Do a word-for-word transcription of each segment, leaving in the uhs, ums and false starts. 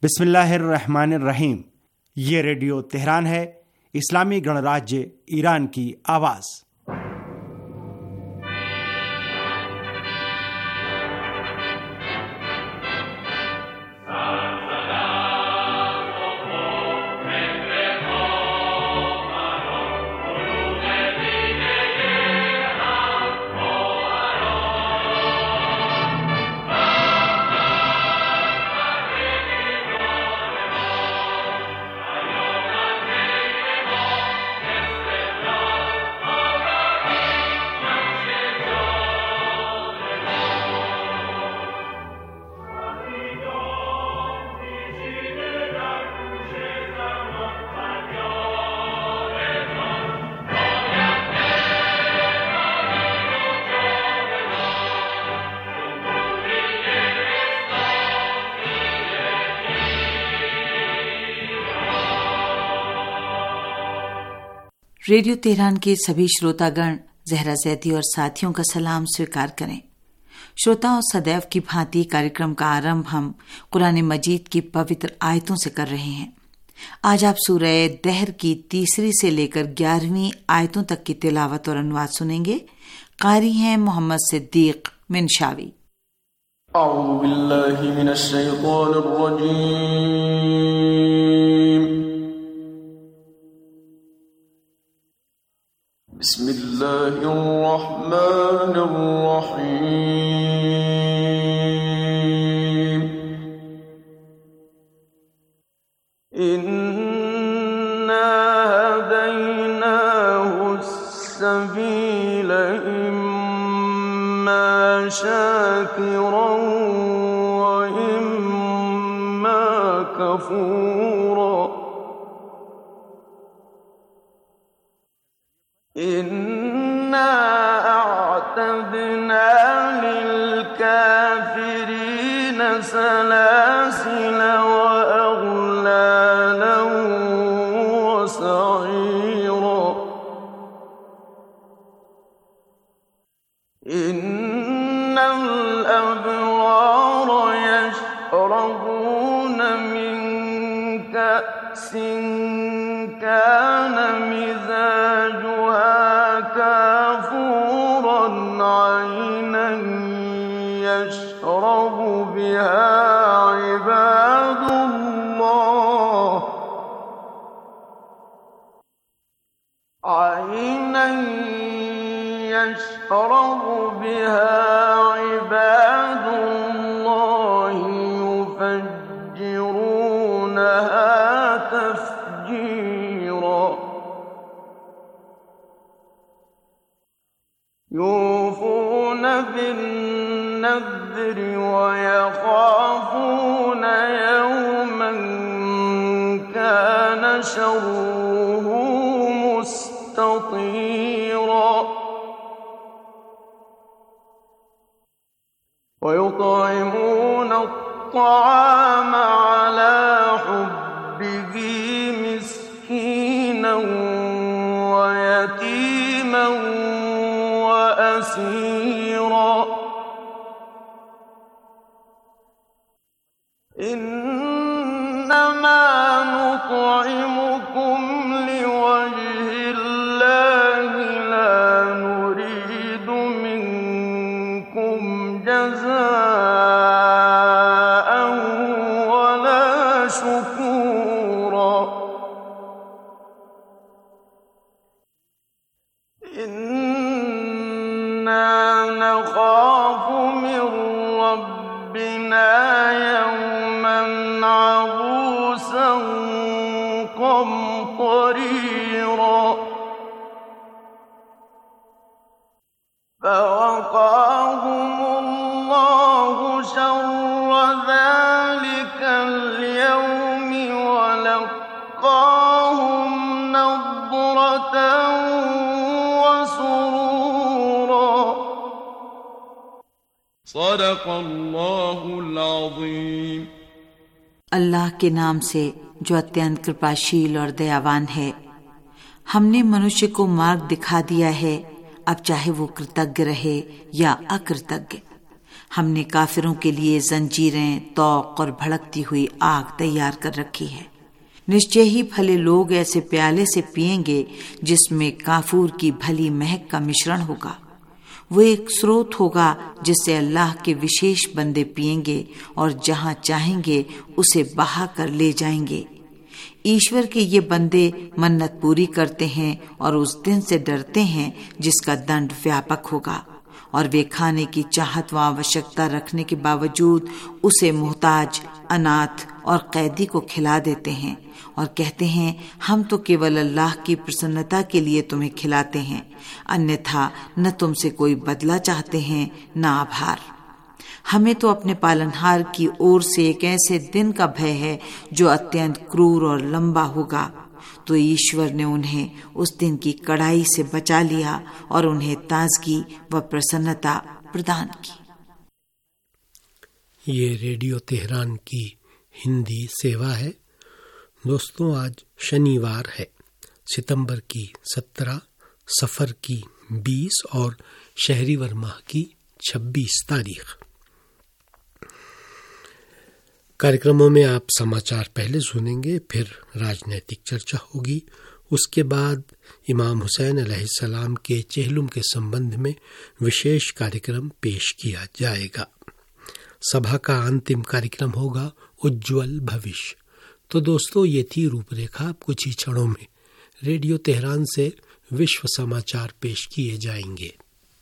बिस्मिल्लाहिर्रहमानिर्रहीम। ये radio Tehran है, इस्लामी गणराज्य ईरान की आवाज़। रेडियो तेहरान के सभी श्रोतागण जहरा जैदी और साथियों का सलाम स्वीकार करें। श्रोताओं, सदैव की भांति कार्यक्रम का आरंभ हम कुरान मजीद की पवित्र आयतों से कर रहे हैं। आज आप सूरह दहर की तीसरी से लेकर ग्यारहवीं आयतों तक की तिलावत और अनुवाद सुनेंगे। कारी हैं मोहम्मद सिद्दीक मिनशावी। अऊज़ु बिल्लाहि मिनश शैतानिर रजीम। बिस्मिल्लाहिर रहमानिर रहीम। इन्ना हदैनाहुस सबील इम्मा शाकिरन व इम्मा कफूरा। इन्ना अअतदना लिलकाफिरीन सलासिल व अगलालन व सईरा। इन्नल अबरार यशरबून मिन कअसिन कान मिजाजुहा काफूरन ऐनन यशरबु बिहा इबादुल्लाह ऐनन यशरबु बिहा इबादुल्लाह युफज्जिरूनहा तफजीरा। यूफून बिन्नज़्रि व यख़ाफ़ून यौमन कान शर्रुहु मुस्ततीरा। व युطعمون الطعام على حبه مسكينا ويتيما وأسيرا। إنما نطعمكم لوجه الله لا نريد منكم جزاء ولا شكورا। نخاف من ربنا يوما عبوسا قمطريرا। فوقاهم الله شر ذلك اليوم ولقاهم نضرة وسرورا। صدق الله العظيم। अल्लाह के नाम से जो अत्यंत कृपाशील और दयावान है। हमने मनुष्य को मार्ग दिखा दिया है, अब चाहे वो कृतज्ञ रहे या अकृतज्ञ। हमने काफिरों के लिए जंजीरें, तौक और भड़कती हुई आग तैयार कर रखी है। निश्चय ही भले लोग ऐसे प्याले से पिएंगे जिसमें काफूर की भली महक का मिश्रण होगा। वो एक स्रोत होगा जिससे अल्लाह के विशेष बंदे पिएंगे और जहां चाहेंगे उसे बहा कर ले जाएंगे। ईश्वर के ये बंदे मन्नत पूरी करते हैं और उस दिन से डरते हैं जिसका दंड व्यापक होगा, और वे खाने की चाहत व आवश्यकता रखने के बावजूद उसे मोहताज, अनाथ और कैदी को खिला देते हैं और कहते हैं हम तो केवल अल्लाह की प्रसन्नता के लिए तुम्हें खिलाते हैं, अन्यथा न तुमसे कोई बदला चाहते हैं न आभार। हमें तो अपने पालनहार की ओर से एक ऐसे दिन का भय है जो अत्यंत क्रूर और लंबा होगा। तो ईश्वर ने उन्हें उस दिन की कड़ाई से बचा लिया और उन्हें ताजगी व प्रसन्नता प्रदान की। ये रेडियो तेहरान की हिंदी सेवा है। दोस्तों, आज शनिवार है, सितंबर की सत्रह, सफर की बीस और शहरीवर माह की छब्बीस तारीख। कार्यक्रमों में आप समाचार पहले सुनेंगे, फिर राजनैतिक चर्चा होगी, उसके बाद इमाम हुसैन अलैहिस्सलाम के चेहलुम के संबंध में विशेष कार्यक्रम पेश किया जाएगा। सभा का अंतिम कार्यक्रम होगा उज्ज्वल भविष्य। तो दोस्तों, ये थी रूपरेखा। कुछ ही क्षणों में रेडियो तेहरान से विश्व समाचार पेश किए जाएंगे।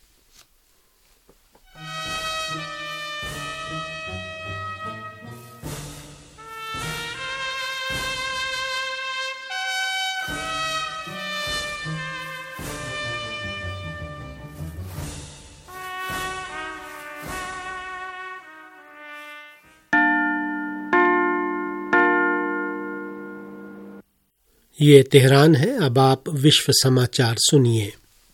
ये तेहरान है। अब आप विश्व समाचार सुनिए।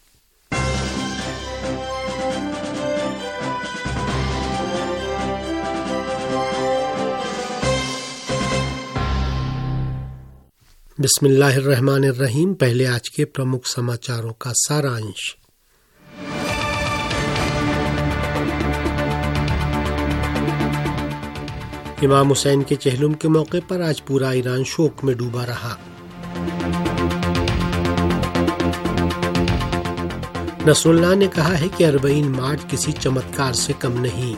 बिस्मिल्लाहिर्रहमानिर्रहीम। पहले आज के प्रमुख समाचारों का सारांश। इमाम हुसैन के चेहलुम के मौके पर आज पूरा ईरान शोक में डूबा रहा। नसरुल्लाह ने कहा है कि अरबईन मार्च किसी चमत्कार से कम नहीं।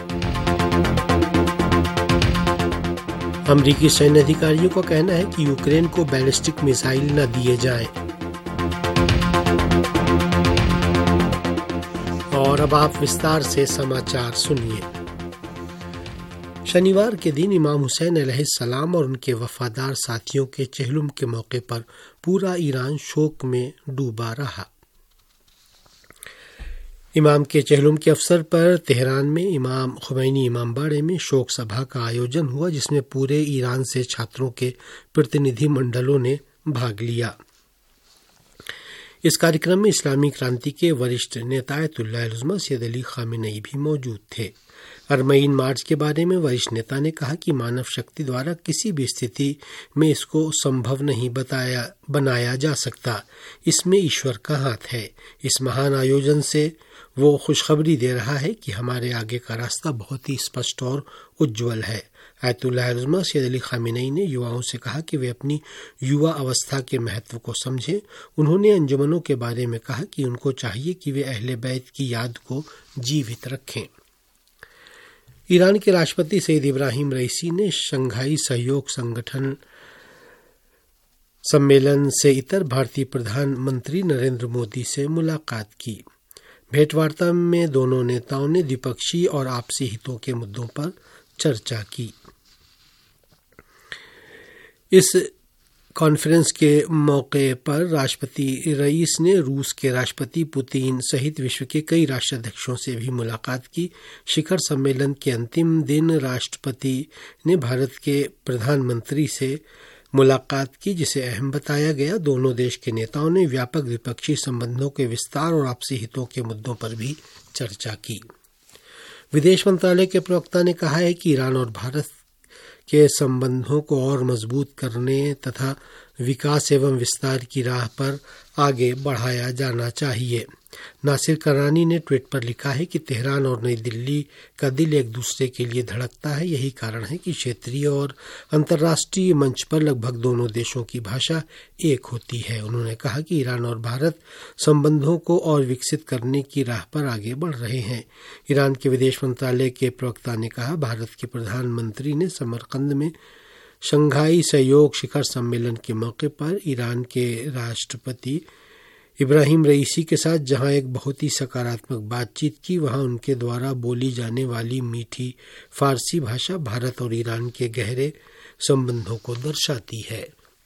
अमरीकी सैन्य अधिकारियों का कहना है कि यूक्रेन को बैलिस्टिक मिसाइल न दिए जाएं। और अब आप विस्तार से समाचार सुनिए। शनिवार के दिन इमाम हुसैन अलैहिस्सलाम और उनके वफादार साथियों के चेहलुम के मौके पर पूरा ईरान शोक में डूबा रहा। इमाम के चेहलुम के अवसर पर तेहरान में इमाम खुमैनी इमामबाड़े में शोक सभा का आयोजन हुआ, जिसमें पूरे ईरान से छात्रों के प्रतिनिधि मंडलों ने भाग लिया। इस कार्यक्रम में इस्लामी क्रांति के वरिष्ठ नेता Ayatollah Uzma Sayyid Ali Khamenei भी मौजूद थे। अरबईन मार्च के बारे में वरिष्ठ नेता ने कहा कि मानव शक्ति द्वारा किसी भी स्थिति में इसको संभव नहीं बताया बनाया जा सकता। इसमें ईश्वर का हाथ है। इस महान आयोजन से वो खुशखबरी दे रहा है कि हमारे आगे का रास्ता बहुत ही स्पष्ट और उज्ज्वल है। Ayatollah Uzma Sayyid Ali Khamenei ने युवाओं से कहा कि वे अपनी युवा अवस्था के महत्व को समझें। उन्होंने अंजुमनों के बारे में कहा कि उनको चाहिए कि वे अहले बैत की याद को जीवित रखें। ईरान के राष्ट्रपति सईद इब्राहिम रईसी ने शंघाई सहयोग संगठन सम्मेलन से इतर भारतीय प्रधानमंत्री नरेंद्र मोदी से मुलाकात की। भेंटवार्ता में दोनों नेताओं ने द्विपक्षीय और आपसी हितों के मुद्दों पर चर्चा की। इस कॉन्फ्रेंस के मौके पर राष्ट्रपति रईस ने रूस के राष्ट्रपति पुतिन सहित विश्व के कई राष्ट्राध्यक्षों से भी मुलाकात की। शिखर सम्मेलन के अंतिम दिन राष्ट्रपति ने भारत के प्रधानमंत्री से मुलाकात की, जिसे अहम बताया गया। दोनों देश के नेताओं ने व्यापक द्विपक्षीय संबंधों के विस्तार और आपसी हितों के मुद्दों पर भी चर्चा की। विदेश मंत्रालय के प्रवक्ता ने कहा है कि ईरान और भारत के संबंधों को और मजबूत करने तथा विकास एवं विस्तार की राह पर आगे बढ़ाया जाना चाहिए। नासिर करानी ने ट्वीट पर लिखा है कि तेहरान और नई दिल्ली का दिल एक दूसरे के लिए धड़कता है। यही कारण है कि क्षेत्रीय और अंतर्राष्ट्रीय मंच पर लगभग दोनों देशों की भाषा एक होती है। उन्होंने कहा कि ईरान और भारत संबंधों को और विकसित करने की राह पर आगे बढ़ रहे हैं। ईरान के विदेश मंत्रालय के प्रवक्ता ने कहा, भारत के प्रधानमंत्री ने समरकंद में शंघाई सहयोग शिखर सम्मेलन के मौके पर ईरान के राष्ट्रपति इब्राहिम रईसी के साथ जहां एक बहुत ही सकारात्मक बातचीत की, वहां उनके द्वारा बोली जाने वाली मीठी फारसी भाषा भारत और ईरान के गहरे संबंधों को दर्शाती है।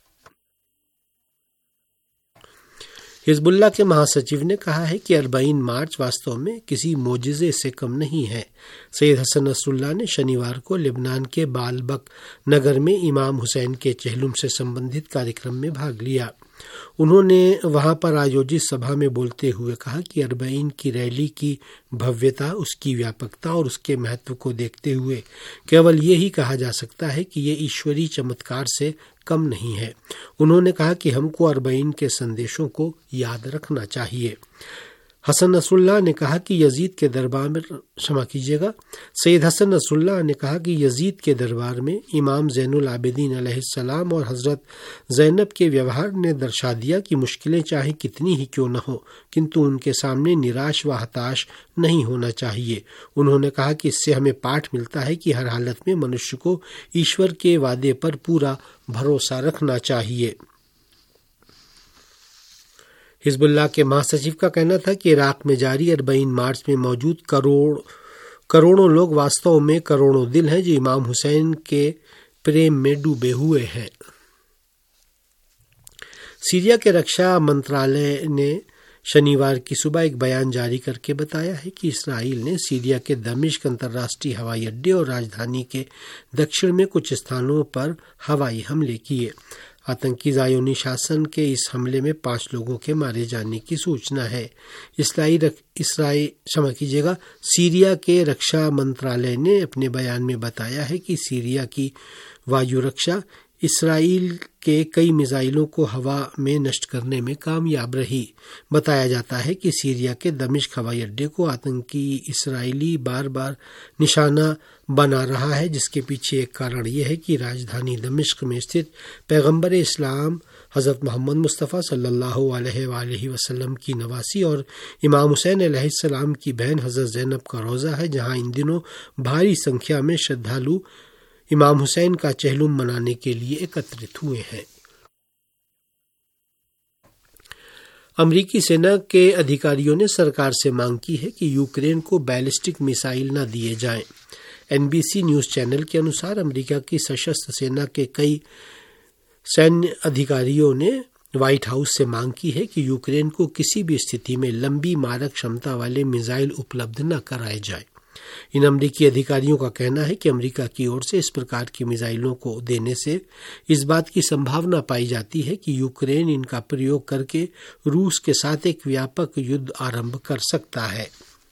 हिजबुल्लाह के महासचिव ने कहा है कि अरबाईन मार्च वास्तव में किसी मोजिज़े से कम नहीं है। सैयद हसन नसरुल्लाह ने शनिवार को लेबनान के बालबक नगर में इमाम हुसैन के चहलुम से संबंधित कार्यक्रम में भाग लिया। उन्होंने वहां पर आयोजित सभा में बोलते हुए कहा कि अरबाईन की रैली की भव्यता, उसकी व्यापकता और उसके महत्व को देखते हुए केवल ये ही कहा जा सकता है कि ये ईश्वरी चमत्कार से कम नहीं है। उन्होंने कहा कि हमको अरबाईन के संदेशों को याद रखना चाहिए। हसन नसरुल्लाह ने कहा कि यजीद के दरबार में क्षमा कीजिएगा सैयद हसन नसरुल्लाह ने कहा कि यजीद के दरबार में इमाम ज़ैनुल आबिदीन अलैहिस्सलाम और हज़रत ज़ैनब के व्यवहार ने दर्शा दिया कि मुश्किलें चाहे कितनी ही क्यों न हो, किंतु उनके सामने निराश व हताश नहीं होना चाहिए। उन्होंने कहा कि इससे हमें पाठ मिलता है कि हर हालत में मनुष्य को ईश्वर के वादे पर पूरा भरोसा रखना चाहिए। हिजबुल्लाह के महासचिव का कहना था कि इराक में जारी अरबाईन मार्च में मौजूद करोड़ करोड़ों लोग वास्तव में करोड़ों दिल हैं जो इमाम हुसैन के प्रेम में डूबे हुए हैं। सीरिया के रक्षा मंत्रालय ने शनिवार की सुबह एक बयान जारी करके बताया है कि इसराइल ने सीरिया के दमिश्क अंतर्राष्ट्रीय हवाई अड्डे और राजधानी के दक्षिण में कुछ स्थानों पर हवाई हमले किए। आतंकी ज़ायोनी शासन के इस हमले में पांच लोगों के मारे जाने की सूचना है। इसराइल इसराइल क्षमा कीजिएगा सीरिया के रक्षा मंत्रालय ने अपने बयान में बताया है कि सीरिया की वायु रक्षा इसराइल के कई मिसाइलों को हवा में नष्ट करने में कामयाब रही। बताया जाता है कि सीरिया के दमिश्क हवाई अड्डे को आतंकी इसराइली बार बार निशाना बना रहा है, जिसके पीछे एक कारण यह है कि राजधानी दमिश्क में स्थित पैगंबर इस्लाम हज़रत मोहम्मद मुस्तफ़ा सल्लल्लाहु अलैहि वसल्लम की नवासी और इमाम हुसैन अलैहिस्सलाम की बहन हज़रत ज़ैनब का रोज़ा है, जहां इन दिनों भारी संख्या में श्रद्धालु इमाम हुसैन का चहलुम मनाने के लिए एकत्रित हुए हैं। अमरीकी सेना के अधिकारियों ने सरकार से मांग की है कि यूक्रेन को बैलिस्टिक मिसाइल न दिए जाएं। एनबीसी न्यूज चैनल के अनुसार अमेरिका की सशस्त्र सेना के कई सैन्य अधिकारियों ने व्हाइट हाउस से मांग की है कि यूक्रेन को किसी भी स्थिति में लंबी मारक क्षमता वाले मिसाइल उपलब्ध न कराए जाए। इन अमरीकी अधिकारियों का कहना है कि अमेरिका की ओर से इस प्रकार की मिसाइलों को देने से इस बात की संभावना पाई जाती है कि यूक्रेन इनका प्रयोग करके रूस के साथ एक व्यापक युद्ध आरंभ कर सकता है।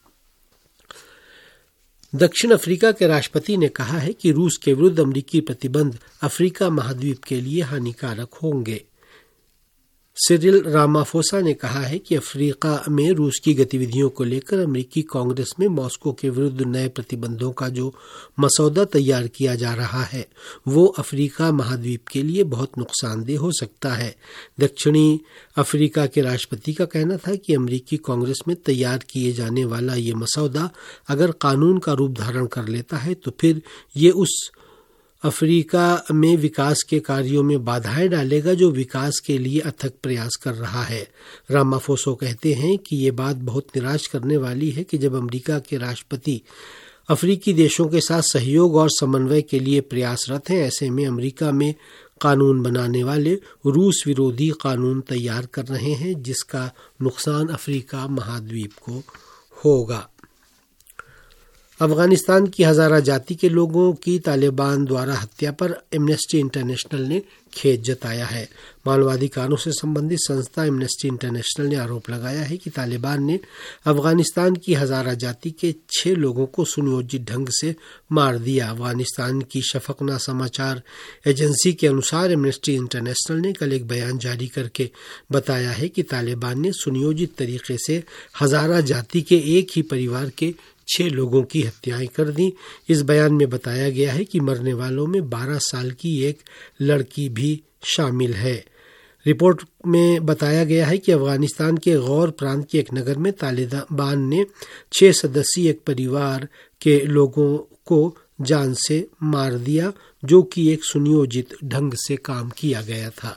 दक्षिण अफ्रीका के राष्ट्रपति ने कहा है कि रूस के विरुद्ध अमेरिकी प्रतिबंध अफ्रीका महाद्वीप के लिए हानिकारक होंगे। सिरिल रामाफोसा ने कहा है कि अफ्रीका में रूस की गतिविधियों को लेकर अमेरिकी कांग्रेस में मॉस्को के विरुद्ध नए प्रतिबंधों का जो मसौदा तैयार किया जा रहा है वो अफ्रीका महाद्वीप के लिए बहुत नुकसानदेह हो सकता है। दक्षिणी अफ्रीका के राष्ट्रपति का कहना था कि अमेरिकी कांग्रेस में तैयार किए जाने वाला ये मसौदा अगर कानून का रूप धारण कर लेता है तो फिर ये उस अफ्रीका में विकास के कार्यों में बाधाएं डालेगा जो विकास के लिए अथक प्रयास कर रहा है। रामाफोसा कहते हैं कि ये बात बहुत निराश करने वाली है कि जब अमेरिका के राष्ट्रपति अफ्रीकी देशों के साथ सहयोग और समन्वय के लिए प्रयासरत हैं, ऐसे में अमेरिका में कानून बनाने वाले रूस विरोधी कानून तैयार कर रहे हैं जिसका नुकसान अफ्रीका महाद्वीप को होगा। अफगानिस्तान की हजारा जाति के लोगों की तालिबान द्वारा हत्या पर एमनेस्टी इंटरनेशनल ने खेद जताया है। मानवाधिकारों से संबंधित संस्था एमनेस्टी इंटरनेशनल ने आरोप लगाया है कि तालिबान ने अफगानिस्तान की हजारा जाति के छह लोगों को सुनियोजित ढंग से मार दिया। अफगानिस्तान की शफकना समाचार एजेंसी के अनुसार एमनेस्टी इंटरनेशनल ने कल एक बयान जारी करके बताया है कि तालिबान ने सुनियोजित तरीके से हजारा जाति के एक ही परिवार के छह लोगों की हत्याएं कर दी। इस बयान में बताया गया है कि मरने वालों में बारह साल की एक लड़की भी शामिल है। रिपोर्ट में बताया गया है कि अफगानिस्तान के गौर प्रांत के एक नगर में तालिबान ने छह सदस्यीय एक परिवार के लोगों को जान से मार दिया, जो कि एक सुनियोजित ढंग से काम किया गया था।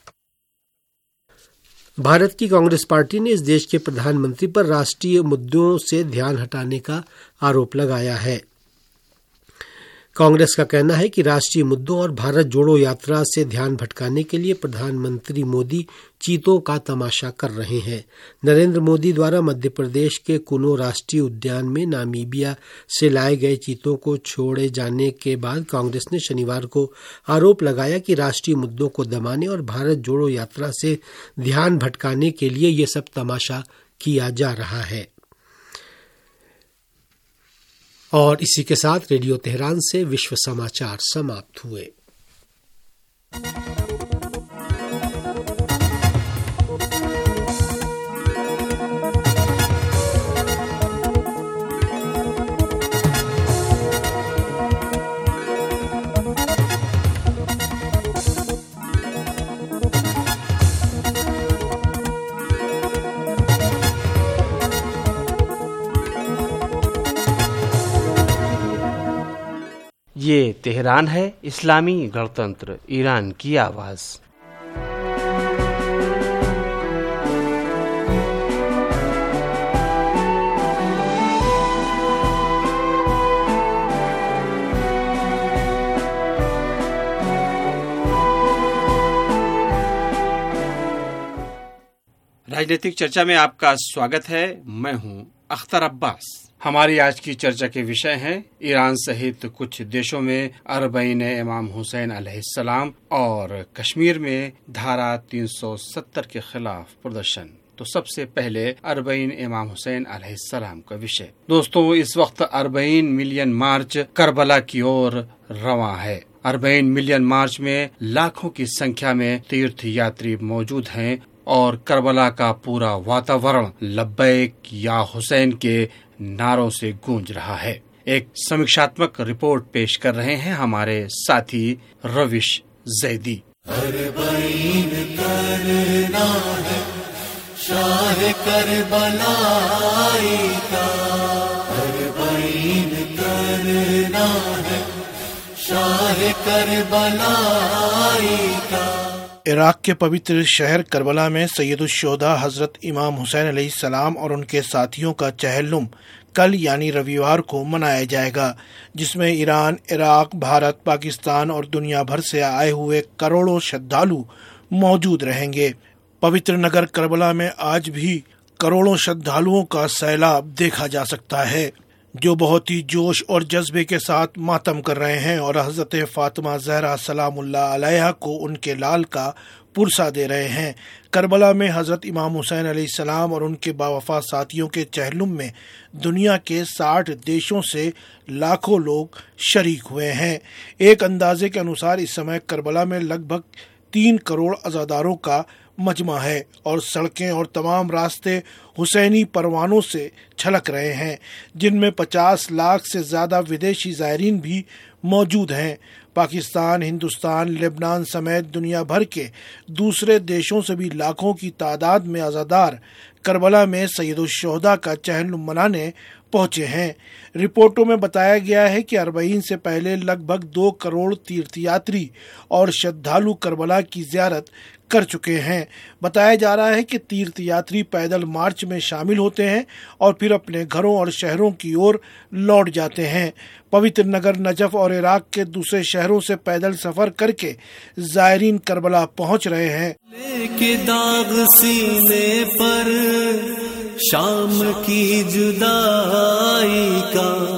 भारत की कांग्रेस पार्टी ने इस देश के प्रधानमंत्री पर राष्ट्रीय मुद्दों से ध्यान हटाने का आरोप लगाया है। कांग्रेस का कहना है कि राष्ट्रीय मुद्दों और भारत जोड़ो यात्रा से ध्यान भटकाने के लिए प्रधानमंत्री मोदी चीतों का तमाशा कर रहे हैं। नरेंद्र मोदी द्वारा मध्य प्रदेश के कुनो राष्ट्रीय उद्यान में नामीबिया से लाए गए चीतों को छोड़े जाने के बाद कांग्रेस ने शनिवार को आरोप लगाया कि राष्ट्रीय मुद्दों को दबाने और भारत जोड़ो यात्रा से ध्यान भटकाने के लिए ये सब तमाशा किया जा रहा है। और इसी के साथ रेडियो तेहरान से विश्व समाचार समाप्त हुए। ये तेहरान है, इस्लामी गणतंत्र ईरान की आवाज। राजनीतिक चर्चा में आपका स्वागत है। मैं हूं अख्तर अब्बास। हमारी आज की चर्चा के विषय हैं ईरान सहित कुछ देशों में अरबईन इमाम हुसैन अलैहिस्सलाम और कश्मीर में धारा तीन सौ सत्तर के खिलाफ प्रदर्शन। तो सबसे पहले अरबईन इमाम हुसैन अलैहिस्सलाम का विषय। दोस्तों, इस वक्त अरबईन मिलियन मार्च करबला की ओर रवां है। अरबईन मिलियन मार्च में लाखों की संख्या में तीर्थ यात्री मौजूद हैं और करबला का पूरा वातावरण लब्बैक या हुसैन के नारों से गूंज रहा है। एक समीक्षात्मक रिपोर्ट पेश कर रहे हैं हमारे साथी रविश जैदी। अरबईन करना है शाह करबलाई का, अरबईन करना है शाह करबलाई का। इराक के पवित्र शहर करबला में सैयदुश्शोहदा हजरत इमाम हुसैन अलैहिस्सलाम और उनके साथियों का चहलुम कल यानी रविवार को मनाया जाएगा, जिसमें ईरान, इराक, भारत, पाकिस्तान और दुनिया भर से आए हुए करोड़ों श्रद्धालु मौजूद रहेंगे। पवित्र नगर करबला में आज भी करोड़ों श्रद्धालुओं का सैलाब देखा जा सकता है, जो बहुत ही जोश और जज्बे के साथ मातम कर रहे हैं और हजरत फातिमा ज़हरा सलामुल्लाह अलैहा को उनके लाल का पुरसा दे रहे हैं। करबला में हजरत इमाम हुसैन अलैहिस्सलाम और उनके बावफा साथियों के चहलुम में दुनिया के साठ देशों से लाखों लोग शरीक हुए हैं। एक अंदाजे के अनुसार इस समय करबला में लगभग तीन करोड़ अज़ादारों का मजमा है और सड़कें और तमाम रास्ते हुसैनी परवानों से छलक रहे हैं, जिनमें पचास लाख से ज्यादा विदेशी ज़ायरीन भी मौजूद हैं। पाकिस्तान, हिंदुस्तान, लेबनान समेत दुनिया भर के दूसरे देशों से भी लाखों की तादाद में अज़ादार करबला में सैयदुश्शोहदा का चहलुम मनाने पहुंचे हैं। रिपोर्टों में बताया गया है कि अरबईन से पहले लगभग दो करोड़ तीर्थयात्री और श्रद्धालु करबला की ज़ियारत कर चुके हैं। बताया जा रहा है कि तीर्थयात्री पैदल मार्च में शामिल होते हैं और फिर अपने घरों और शहरों की ओर लौट जाते हैं। पवित्र नगर नजफ और इराक के दूसरे शहरों से पैदल सफर करके ज़ायरीन करबला पहुंच रहे हैं। लेके दाग सीने पर शाम की जुदाई का,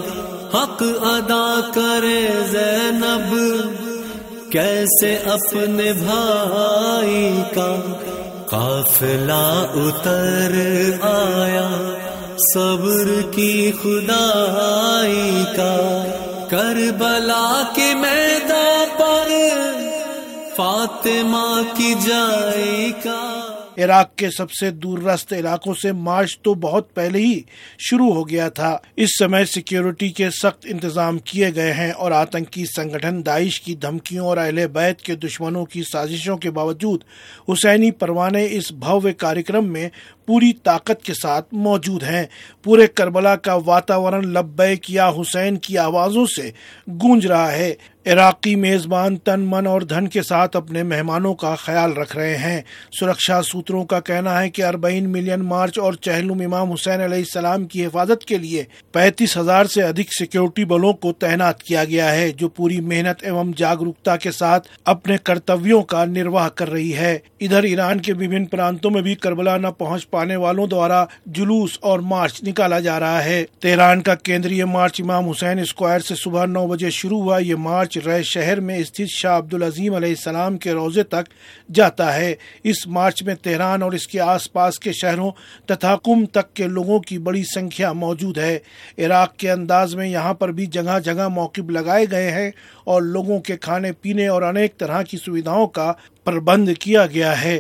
हक अदा करे ज़ैनब, कैसे अपने भाई का काफिला उतर आया, सब्र की खुदाई का। करबला के मैदान पर फातिमा की जाए का। इराक के सबसे दूरस्थ इलाकों से मार्च तो बहुत पहले ही शुरू हो गया था। इस समय सिक्योरिटी के सख्त इंतजाम किए गए हैं और आतंकी संगठन दाइश की धमकियों और अहले बैत के दुश्मनों की साजिशों के बावजूद हुसैनी परवाने इस भव्य कार्यक्रम में पूरी ताकत के साथ मौजूद हैं। पूरे करबला का वातावरण लब्बैक या हुसैन की आवाजों से गूंज रहा है। इराकी मेजबान तन मन और धन के साथ अपने मेहमानों का ख्याल रख रहे हैं। सुरक्षा सूत्रों का कहना है कि अरबईन मिलियन मार्च और चहलुम इमाम हुसैन अलैहिस्सलाम की हिफाजत के लिए पैंतीस हजार से अधिक सिक्योरिटी बलों को तैनात किया गया है, जो पूरी मेहनत एवं जागरूकता के साथ अपने कर्तव्यों का निर्वाह कर रही है। इधर ईरान के विभिन्न प्रांतों में भी करबला न पहुँच पाने वालों द्वारा जुलूस और मार्च निकाला जा रहा है। तेहरान का केंद्रीय मार्च इमाम हुसैन स्क्वायर से सुबह नौ बजे शुरू हुआ। ये मार्च रय शहर में स्थित शाह अब्दुल अजीम अलैहिस्सलाम के रोजे तक जाता है। इस मार्च में तेहरान और इसके आसपास के शहरों तथा कुम तक के लोगों की बड़ी संख्या मौजूद है। इराक के अंदाज में यहाँ पर भी जगह जगह मौकिब लगाए गए हैं और लोगों के खाने पीने और अनेक तरह की सुविधाओं का प्रबंध किया गया है।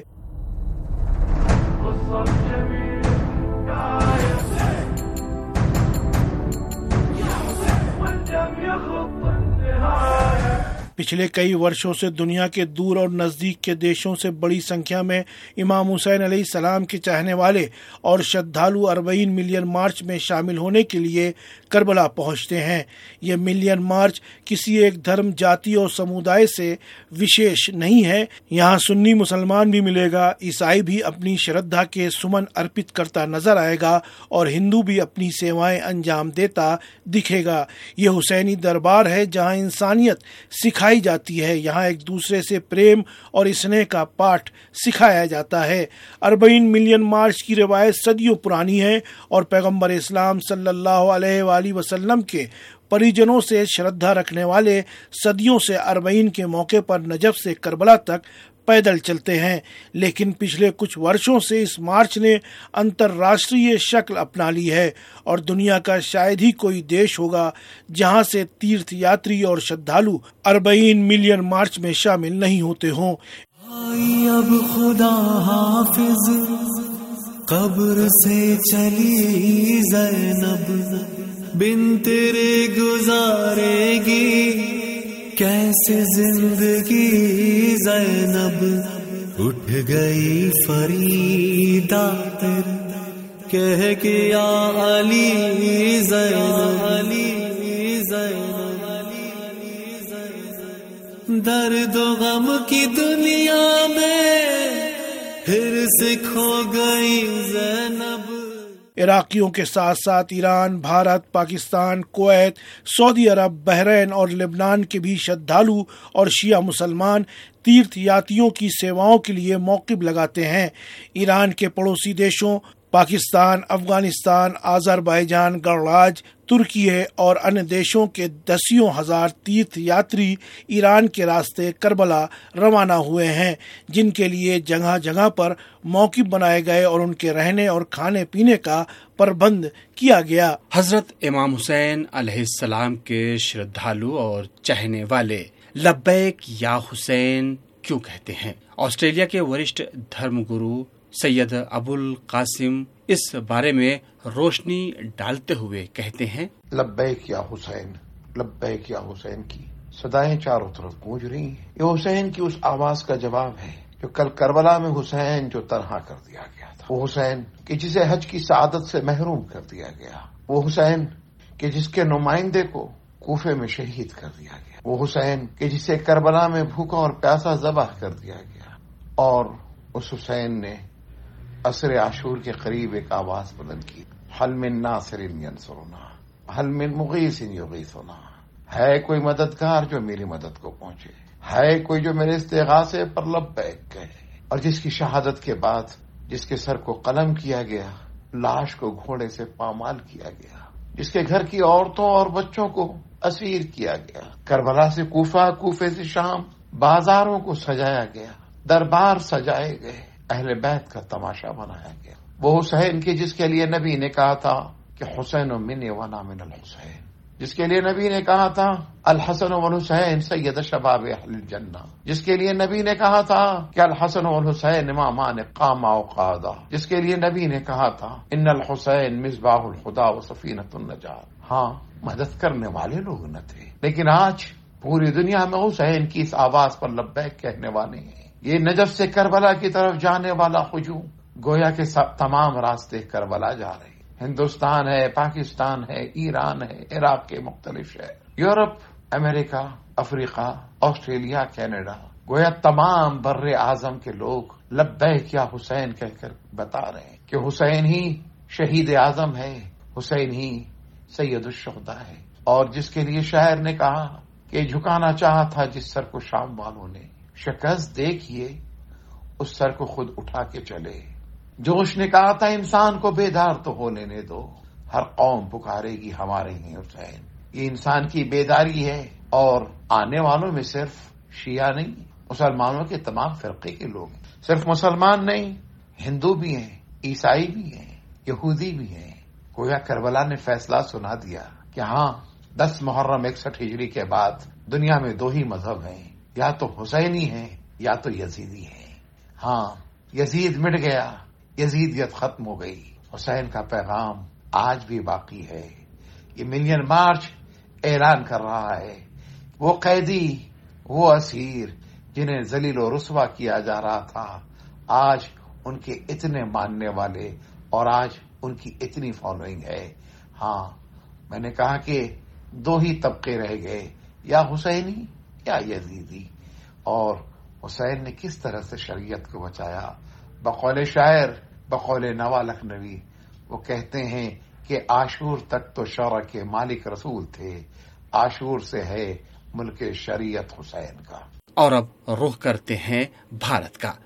पिछले कई वर्षों से दुनिया के दूर और नजदीक के देशों से बड़ी संख्या में इमाम हुसैन अलैहिस्सलाम के चाहने वाले और श्रद्धालु अरबईन मिलियन मार्च में शामिल होने के लिए करबला पहुंचते हैं। ये मिलियन मार्च किसी एक धर्म, जाति और समुदाय से विशेष नहीं है। यहाँ सुन्नी मुसलमान भी मिलेगा, ईसाई भी अपनी श्रद्धा के सुमन अर्पित करता नजर आएगा और हिंदू भी अपनी सेवाएं अंजाम देता दिखेगा। ये हुसैनी दरबार है जहाँ इंसानियत सिखाई जाती है। यहाँ एक दूसरे से प्रेम और स्नेह का पाठ सिखाया जाता है। अरबईन मिलियन मार्च की रिवायत सदियों पुरानी है और पैगंबर इस्लाम सल्लल्लाहु अलैहि वसल्लम के परिजनों से श्रद्धा रखने वाले सदियों से अरबईन के मौके पर नजफ से करबला तक पैदल चलते हैं। लेकिन पिछले कुछ वर्षों से इस मार्च ने अंतर्राष्ट्रीय शक्ल अपना ली है और दुनिया का शायद ही कोई देश होगा जहां से तीर्थ यात्री और श्रद्धालु अरबईन मिलियन मार्च में शामिल नहीं होते हों। अब खुदा हाफिज कब्र से चली ज़ैनब, बिन तेरे गुजारेगी कैसे जिंदगी ज़ैनब। उठ गई फरीदा तेरे कह के या अली ज़ैनब, अली ज़ैनब। दर्द गम की दुनिया में फिर से खो गई ज़ैनब। इराकियों के साथ साथ Iran, Bharat, Pakistan, Kuwait, Saudi Arab, Bahrain और लेबनान के भी श्रद्धालु और शिया मुसलमान तीर्थ यात्रियों की सेवाओं के लिए मौकिब लगाते हैं। ईरान के पड़ोसी देशों पाकिस्तान, अफगानिस्तान, आज़रबाईजान, गणराज्य, तुर्की और अन्य देशों के दसियों हजार तीर्थ यात्री ईरान के रास्ते करबला रवाना हुए हैं, जिनके लिए जगह जगह पर मौकिब बनाए गए और उनके रहने और खाने पीने का प्रबंध किया गया। हजरत इमाम हुसैन अलैहिस्सलाम के श्रद्धालु और चाहने वाले लब्बैक या हुसैन क्यों कहते हैं? ऑस्ट्रेलिया के वरिष्ठ धर्मगुरु सैयद अबुल कासिम इस बारे में रोशनी डालते हुए कहते हैं, लब्बैक या हुसैन, लब्बैक या हुसैन की सदाएं चारों तरफ गूंज रही हैं। ये हुसैन की उस आवाज का जवाब है जो कल करबला में हुसैन जो तरह कर दिया गया था। वो हुसैन कि जिसे हज की सआदत से महरूम कर दिया गया। वो हुसैन कि जिसके नुमाइंदे को कूफे में शहीद कर दिया गया। वो हुसैन कि जिसे करबला में भूखा और प्यासा ज़बाह कर दिया गया। और उस हुसैन ने असर आशूर के करीब एक आवाज बुलंद की, हल मिन नासिरिन यंसुरुना, हल मिन मुगीसिन युगीसुना। है कोई मददगार जो मेरी मदद को पहुंचे, है कोई जो मेरे इस्तिगासे पर लब्बैक कहे। और जिसकी शहादत के बाद जिसके सर को कलम किया गया, लाश को घोड़े से पामाल किया गया, जिसके घर की औरतों और बच्चों को असीर किया गया। करबला से कूफा, कूफे से शाम, बाजारों को सजाया गया, दरबार सजाए गए, अहले बैत का तमाशा बनाया गया। वो हुसैन की जिसके लिए नबी ने कहा था कि हुसैन मिन्नी व अना मिनल हुसैन, जिसके लिए नबी ने कहा था अल हसन वल हुसैन सैयद शबाब अहलिल जन्नह, जिसके लिए नबी ने कहा था कि अल हसन वल हुसैन इमामान कामा व कादा, जिसके लिए नबी ने कहा था इन्नल हुसैन मिसबाहुल खुदा व सफीनतुन नजात। हाँ, मदद करने वाले लोग न थे, लेकिन आज पूरी दुनिया में हुसैन की इस आवाज पर लब्बैक कहने वाले हैं। ये नजफ से करबला की तरफ जाने वाला हुजूम गोया के तमाम रास्ते करबला जा रहे हैं। हिंदुस्तान है, पाकिस्तान है, ईरान है, इराक के मुख्तलिफ शहर, Europe, America, Africa, Australia, Canada, गोया तमाम बर्रे आजम के लोग लब्बैक या हुसैन कहकर बता रहे हैं कि हुसैन ही शहीद आजम है, हुसैन ही सैयदुश्शुहदा है। और जिसके लिए शायर ने कहा कि झुकाना चाहा था जिस सर को शाम वालों ने, शिकस्त देखिए उस सर को खुद उठा के चले। जोश ने कहा था इंसान को बेदार तो हो लेने दो, हर कौम पुकारेगी हमारे ही हुसैन। ये इंसान की बेदारी है और आने वालों में सिर्फ शिया नहीं, मुसलमानों के तमाम फिरके के लोग हैं। सिर्फ मुसलमान नहीं, हिंदू भी हैं, ईसाई भी हैं, यहूदी भी हैं। गोया करबला ने फैसला सुना दिया कि हाँ, दस मुहर्रम इकसठ हिजरी के बाद दुनिया में दो ही मजहब हैं, या तो हुसैनी है या तो यजीदी है। हाँ, यजीद मिट गया, यजीदियत खत्म हो गई, हुसैन का पैगाम आज भी बाकी है। ये मिलियन मार्च ऐलान कर रहा है वो कैदी, वो असीर जिन्हें जलील और रुस्वा किया जा रहा था, आज उनके इतने मानने वाले और आज उनकी इतनी फॉलोइंग है। हाँ, मैंने कहा कि दो ही तबके रह गए, या हुसैनी या यजीदी। और हुसैन ने किस तरह से शरीयत को बचाया। बकौले शायर, बकौले नवा लखनवी, वो कहते हैं कि आशूर तक तो शौरा के मालिक रसूल थे, आशूर से है मुल्क शरीयत हुसैन का। और अब रुख करते हैं भारत का।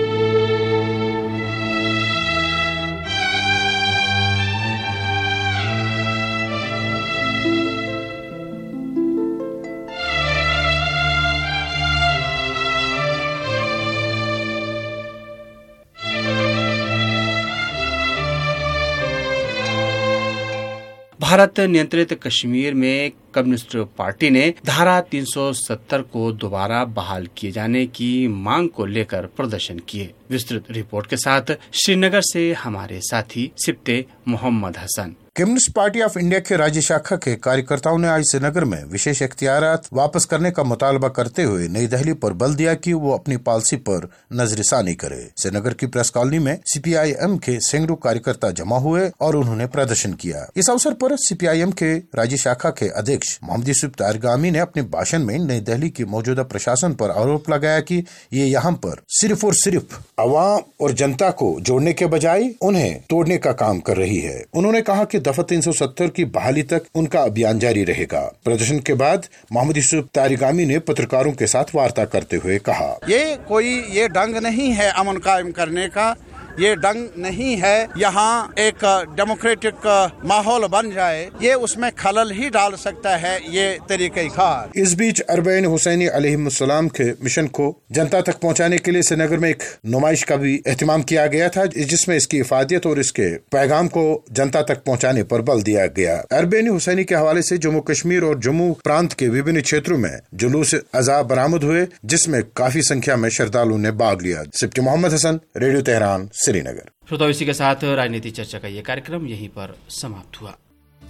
भारत नियंत्रित कश्मीर में कम्युनिस्ट पार्टी ने धारा तीन सौ सत्तर को दोबारा बहाल किए जाने की मांग को लेकर प्रदर्शन किए। विस्तृत रिपोर्ट के साथ श्रीनगर से हमारे साथी Sipte Mohammad Hasan. Communist Party of India के राज्य शाखा के कार्यकर्ताओं ने आज श्रीनगर में विशेष इख्तियारात वापस करने का मुतालबा करते हुए नई दिल्ली पर बल दिया कि वो अपनी पॉलिसी पर नजरसानी करे। श्रीनगर की प्रेस कॉलोनी में सीपीआईएम के सैकड़ों कार्यकर्ता जमा हुए और उन्होंने प्रदर्शन किया। इस अवसर पर सीपीआईएम के राज्य शाखा के अध्यक्ष मोहम्मद यूसुफ तारगामी ने अपने भाषण में नई दिल्ली की मौजूदा प्रशासन पर आरोप लगाया कि ये यहाँ पर सिर्फ और सिर्फ अवाम और जनता को जोड़ने के बजाय उन्हें तोड़ने का काम कर रही है। उन्होंने कहा कि दफा तीन सौ सत्तर की बहाली तक उनका अभियान जारी रहेगा। प्रदर्शन के बाद मोहम्मद यूसुफ तारिगामी ने पत्रकारों के साथ वार्ता करते हुए कहा, ये कोई ये ढंग नहीं है अमन कायम करने का, ये ढंग नहीं है यहाँ एक डेमोक्रेटिक माहौल बन जाए, ये उसमें खलल ही डाल सकता है ये तरीक़ेकार। इस बीच अरबईन हुसैनी अलैहिस्सलाम के मिशन को जनता तक पहुँचाने के लिए श्रीनगर में एक नुमाइश का भी एहतमाम किया गया था, जिसमें इसकी इफादियत और इसके पैगाम को जनता तक पहुँचाने पर बल दिया गया। अरबईन हुसैनी के हवाले से जम्मू कश्मीर और जम्मू प्रांत के विभिन्न क्षेत्रों में जुलूस अज़ा बरामद हुए, जिसमें काफी संख्या में श्रद्धालुओं ने भाग लिया। Sipti Mohammad Hasan, radio Tehran, Srinagar. श्रोताओं, इसी के साथ राजनीति चर्चा का ये कार्यक्रम यहीं पर समाप्त हुआ।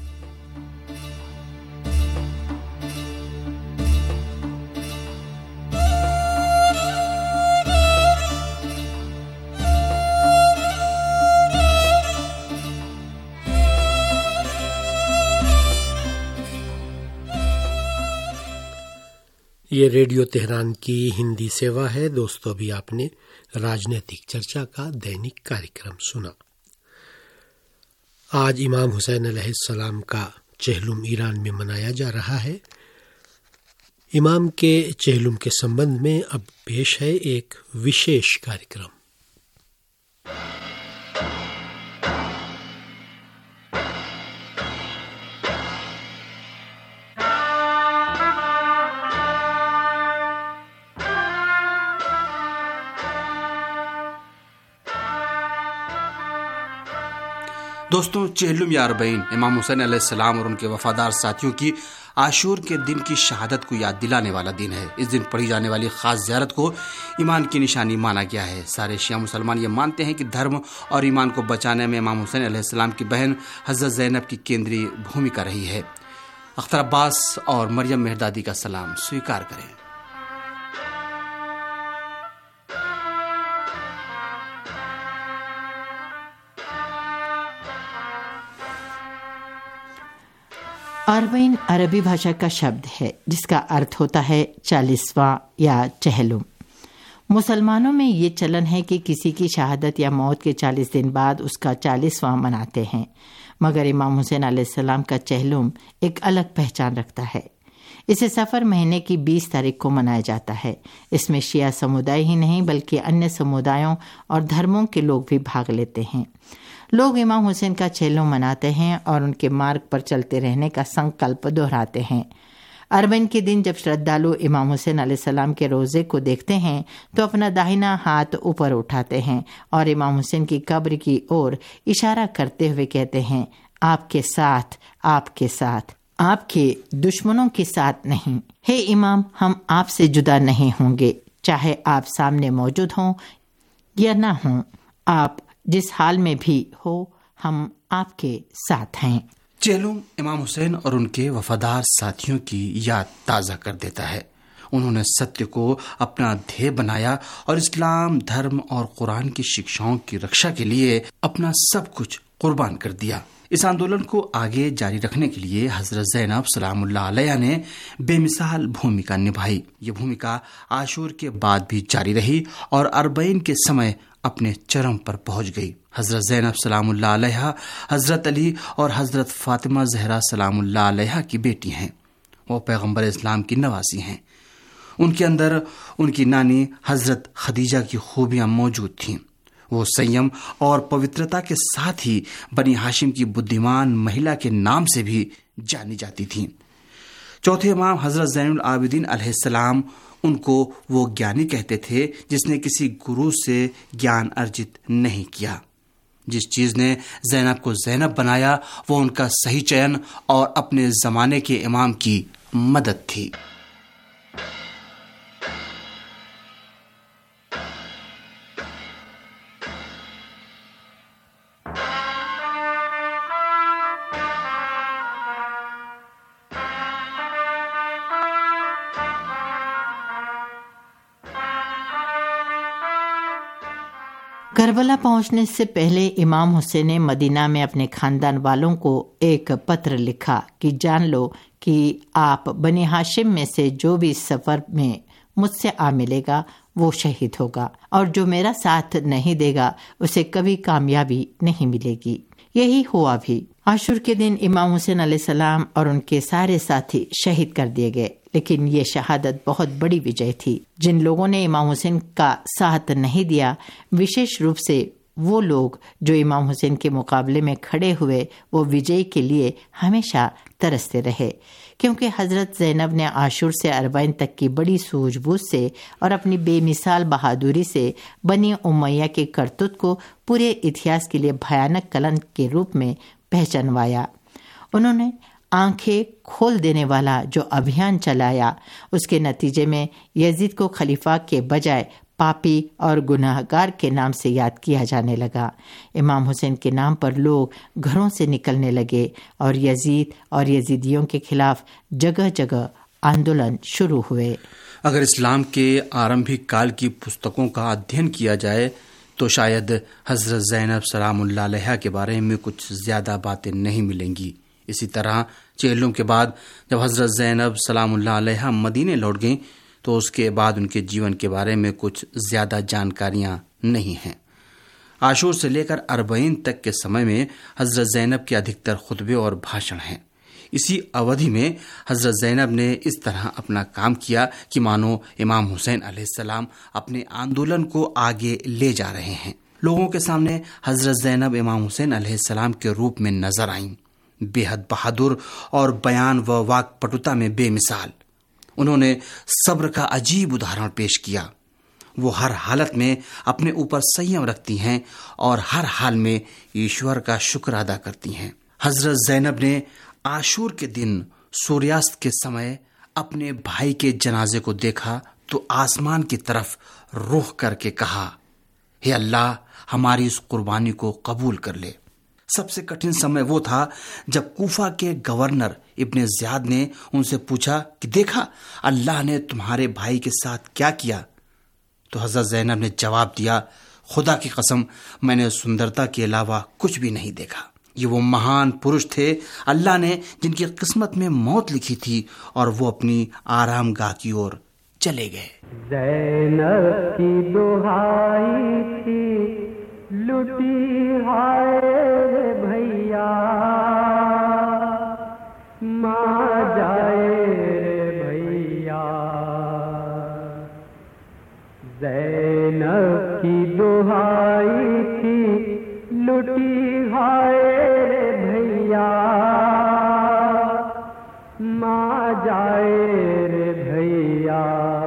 ये रेडियो तेहरान की हिंदी सेवा है। दोस्तों, अभी आपने राजनीतिक चर्चा का दैनिक कार्यक्रम सुना। आज इमाम हुसैन अलैहिस्सलाम का चहलुम ईरान में मनाया जा रहा है। इमाम के चहलुम के संबंध में अब पेश है एक विशेष कार्यक्रम। दोस्तों, चेहलुम या अरबईन इमाम हुसैन अलैहिस्सलाम और उनके वफादार साथियों की आशूर के दिन की शहादत को याद दिलाने वाला दिन है। इस दिन पढ़ी जाने वाली खास ज़ियारत को ईमान की निशानी माना गया है। सारे शिया मुसलमान ये मानते हैं कि धर्म और ईमान को बचाने में इमाम हुसैन अलैहिस्सलाम की बहन हज़रत ज़ैनब की केंद्रीय भूमिका रही है। अख्तर अब्बास और मरियम मेहरदादी का सलाम स्वीकार करें। अरबईन अरबी भाषा का शब्द है जिसका अर्थ होता है चालीसवां या चहलुम। मुसलमानों में ये चलन है कि किसी की शहादत या मौत के चालीस दिन बाद उसका चालीसवां मनाते हैं, मगर इमाम हुसैन अलैहिस्सलाम का चहलुम एक अलग पहचान रखता है। इसे सफ़र महीने की बीस तारीख को मनाया जाता है। इसमें शिया समुदाय ही नहीं बल्कि अन्य समुदायों और धर्मों के लोग भी भाग लेते हैं। लोग इमाम हुसैन का चहलुम मनाते हैं और उनके मार्ग पर चलते रहने का संकल्प दोहराते हैं। अरबईन के दिन जब श्रद्धालु इमाम हुसैन अलैहिस्सलाम के रोज़े को देखते हैं तो अपना दाहिना हाथ ऊपर उठाते हैं और इमाम हुसैन की कब्र की ओर इशारा करते हुए कहते हैं, आपके साथ, आपके साथ, आपके दुश्मनों के साथ नहीं। हे इमाम, हम आपसे जुदा नहीं होंगे, चाहे आप सामने मौजूद हों या ना हों। आप जिस हाल में भी हो, हम आपके साथ हैं। चेहलुम इमाम हुसैन और उनके वफादार साथियों की याद ताज़ा कर देता है। उन्होंने सत्य को अपना ध्येय बनाया और इस्लाम, धर्म और कुरान की शिक्षाओं की रक्षा के लिए अपना सब कुछ कुर्बान कर दिया। इस आंदोलन को आगे जारी रखने के लिए हजरत ज़ैनब सलामुल्लाह अलैहा ने बेमिसाल भूमिका निभाई। ये भूमिका आशूर के बाद भी जारी रही और अरबईन के समय अपने चरम पर पहुंच गई। हजरत ज़ैनब सलामुल्लाह अलैहा हजरत अली और हजरत फातिमा ज़हरा सलामुल्लाह अलैहा की बेटी हैं। वो पैगंबर इस्लाम की नवासी हैं। उनके अंदर उनकी नानी हजरत खदीजा की खूबियां मौजूद थीं। वो संयम और पवित्रता के साथ ही बनी हाशिम की बुद्धिमान महिला के नाम से भी जानी जाती थीं। चौथे इमाम हजरत ज़ैनुल आबिदीन अलैहिस्सलाम, उनको वो ज्ञानी कहते थे जिसने किसी गुरु से ज्ञान अर्जित नहीं किया। जिस चीज ने ज़ैनब को ज़ैनब बनाया वो उनका सही चयन और अपने जमाने के इमाम की मदद थी। करबला पहुंचने से पहले इमाम हुसैन ने मदीना में अपने खानदान वालों को एक पत्र लिखा कि जान लो कि आप बनी हाशिम में से जो भी सफर में मुझसे आ मिलेगा वो शहीद होगा और जो मेरा साथ नहीं देगा उसे कभी कामयाबी नहीं मिलेगी। यही हुआ भी। आशूर के दिन इमाम हुसैन अलैहिस्सलाम और उनके सारे साथी शहीद कर दिए गए, लेकिन ये शहादत बहुत बड़ी विजय थी। जिन लोगों ने इमाम हुसैन का साथ नहीं दिया, विशेष रूप से वो लोग जो इमाम हुसैन के मुकाबले में खड़े हुए, वो विजय के लिए हमेशा तरसते रहे, क्योंकि हजरत ज़ैनब ने आशूर से अरबईन तक की बड़ी सूझबूझ से और अपनी बेमिसाल बहादुरी से बनी उमैया के करतूत को पूरे इतिहास के लिए भयानक कलंक के रूप में पहचानवाया। उन्होंने आंखें खोल देने वाला जो अभियान चलाया, उसके नतीजे में यजीद को खलीफा के बजाय पापी और गुनाहगार के नाम से याद किया जाने लगा। इमाम हुसैन के नाम पर लोग घरों से निकलने लगे और यजीद और यजीदियों के खिलाफ जगह जगह आंदोलन शुरू हुए। अगर इस्लाम के आरंभिक काल की पुस्तकों का अध्ययन किया जाए तो शायद हजरत ज़ैनब सलामुल्लाह अलैहा के बारे में कुछ ज्यादा बातें नहीं मिलेंगी। इसी तरह चेहलुम के बाद जब हजरत ज़ैनब सलामुल्लाह अलैहा मदीने लौट गईं तो उसके बाद उनके जीवन के बारे में कुछ ज्यादा जानकारियां नहीं हैं। आशूर से लेकर अरबईन तक के समय में हजरत ज़ैनब के अधिकतर खुतबे और भाषण हैं। इसी अवधि में हजरत ज़ैनब ने इस तरह अपना काम किया कि मानो इमाम हुसैन अलैहिस्सलाम अपने आंदोलन को आगे ले जा रहे हैं। लोगों के सामने हजरत ज़ैनब इमाम हुसैन अलैहिस्सलाम के रूप में नजर आईं, बेहद बहादुर और बयान व वाक्पटुता में बेमिसाल। उन्होंने सब्र का अजीब उदाहरण पेश किया। वो हर हालत में अपने ऊपर संयम रखती हैं और हर हाल में ईश्वर का शुक्र अदा करती हैं। हजरत ज़ैनब ने आशूर के दिन सूर्यास्त के समय अपने भाई के जनाजे को देखा तो आसमान की तरफ रुख करके कहा, हे अल्लाह, हमारी इस कुर्बानी को कबूल कर ले। सबसे कठिन समय वो था जब कूफा के गवर्नर इब्ने ज़ियाद ने उनसे पूछा कि देखा अल्लाह ने तुम्हारे भाई के साथ क्या किया। तो हज़रत ज़ैनब ने जवाब दिया, खुदा की कसम, मैंने सुंदरता के अलावा कुछ भी नहीं देखा। ये वो महान पुरुष थे अल्लाह ने जिनकी किस्मत में मौत लिखी थी और वो अपनी आरामगाह की ओर चले गए। ज़ैनब की दुहाई थी लुटी हाय भैया, माँ जाए भैया। ज़ैनब की दुहाई थी लुटी हाय भैया, माँ जाए रे भैया।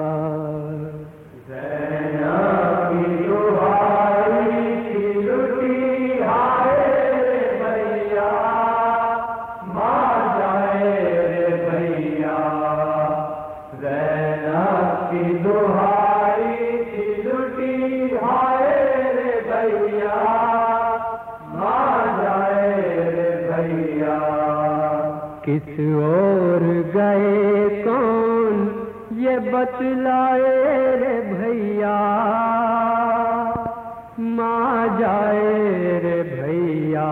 ज़ैनब की दुहाई थी लुटी हाय भैया, माँ जाए रे भैया। ज़ैनब की दुहाई थी लुटी हाय भैया, माँ जाए रे भैया। किस ओर गए कौन ये बतलाए रे भैया, माँ जाए रे भैया।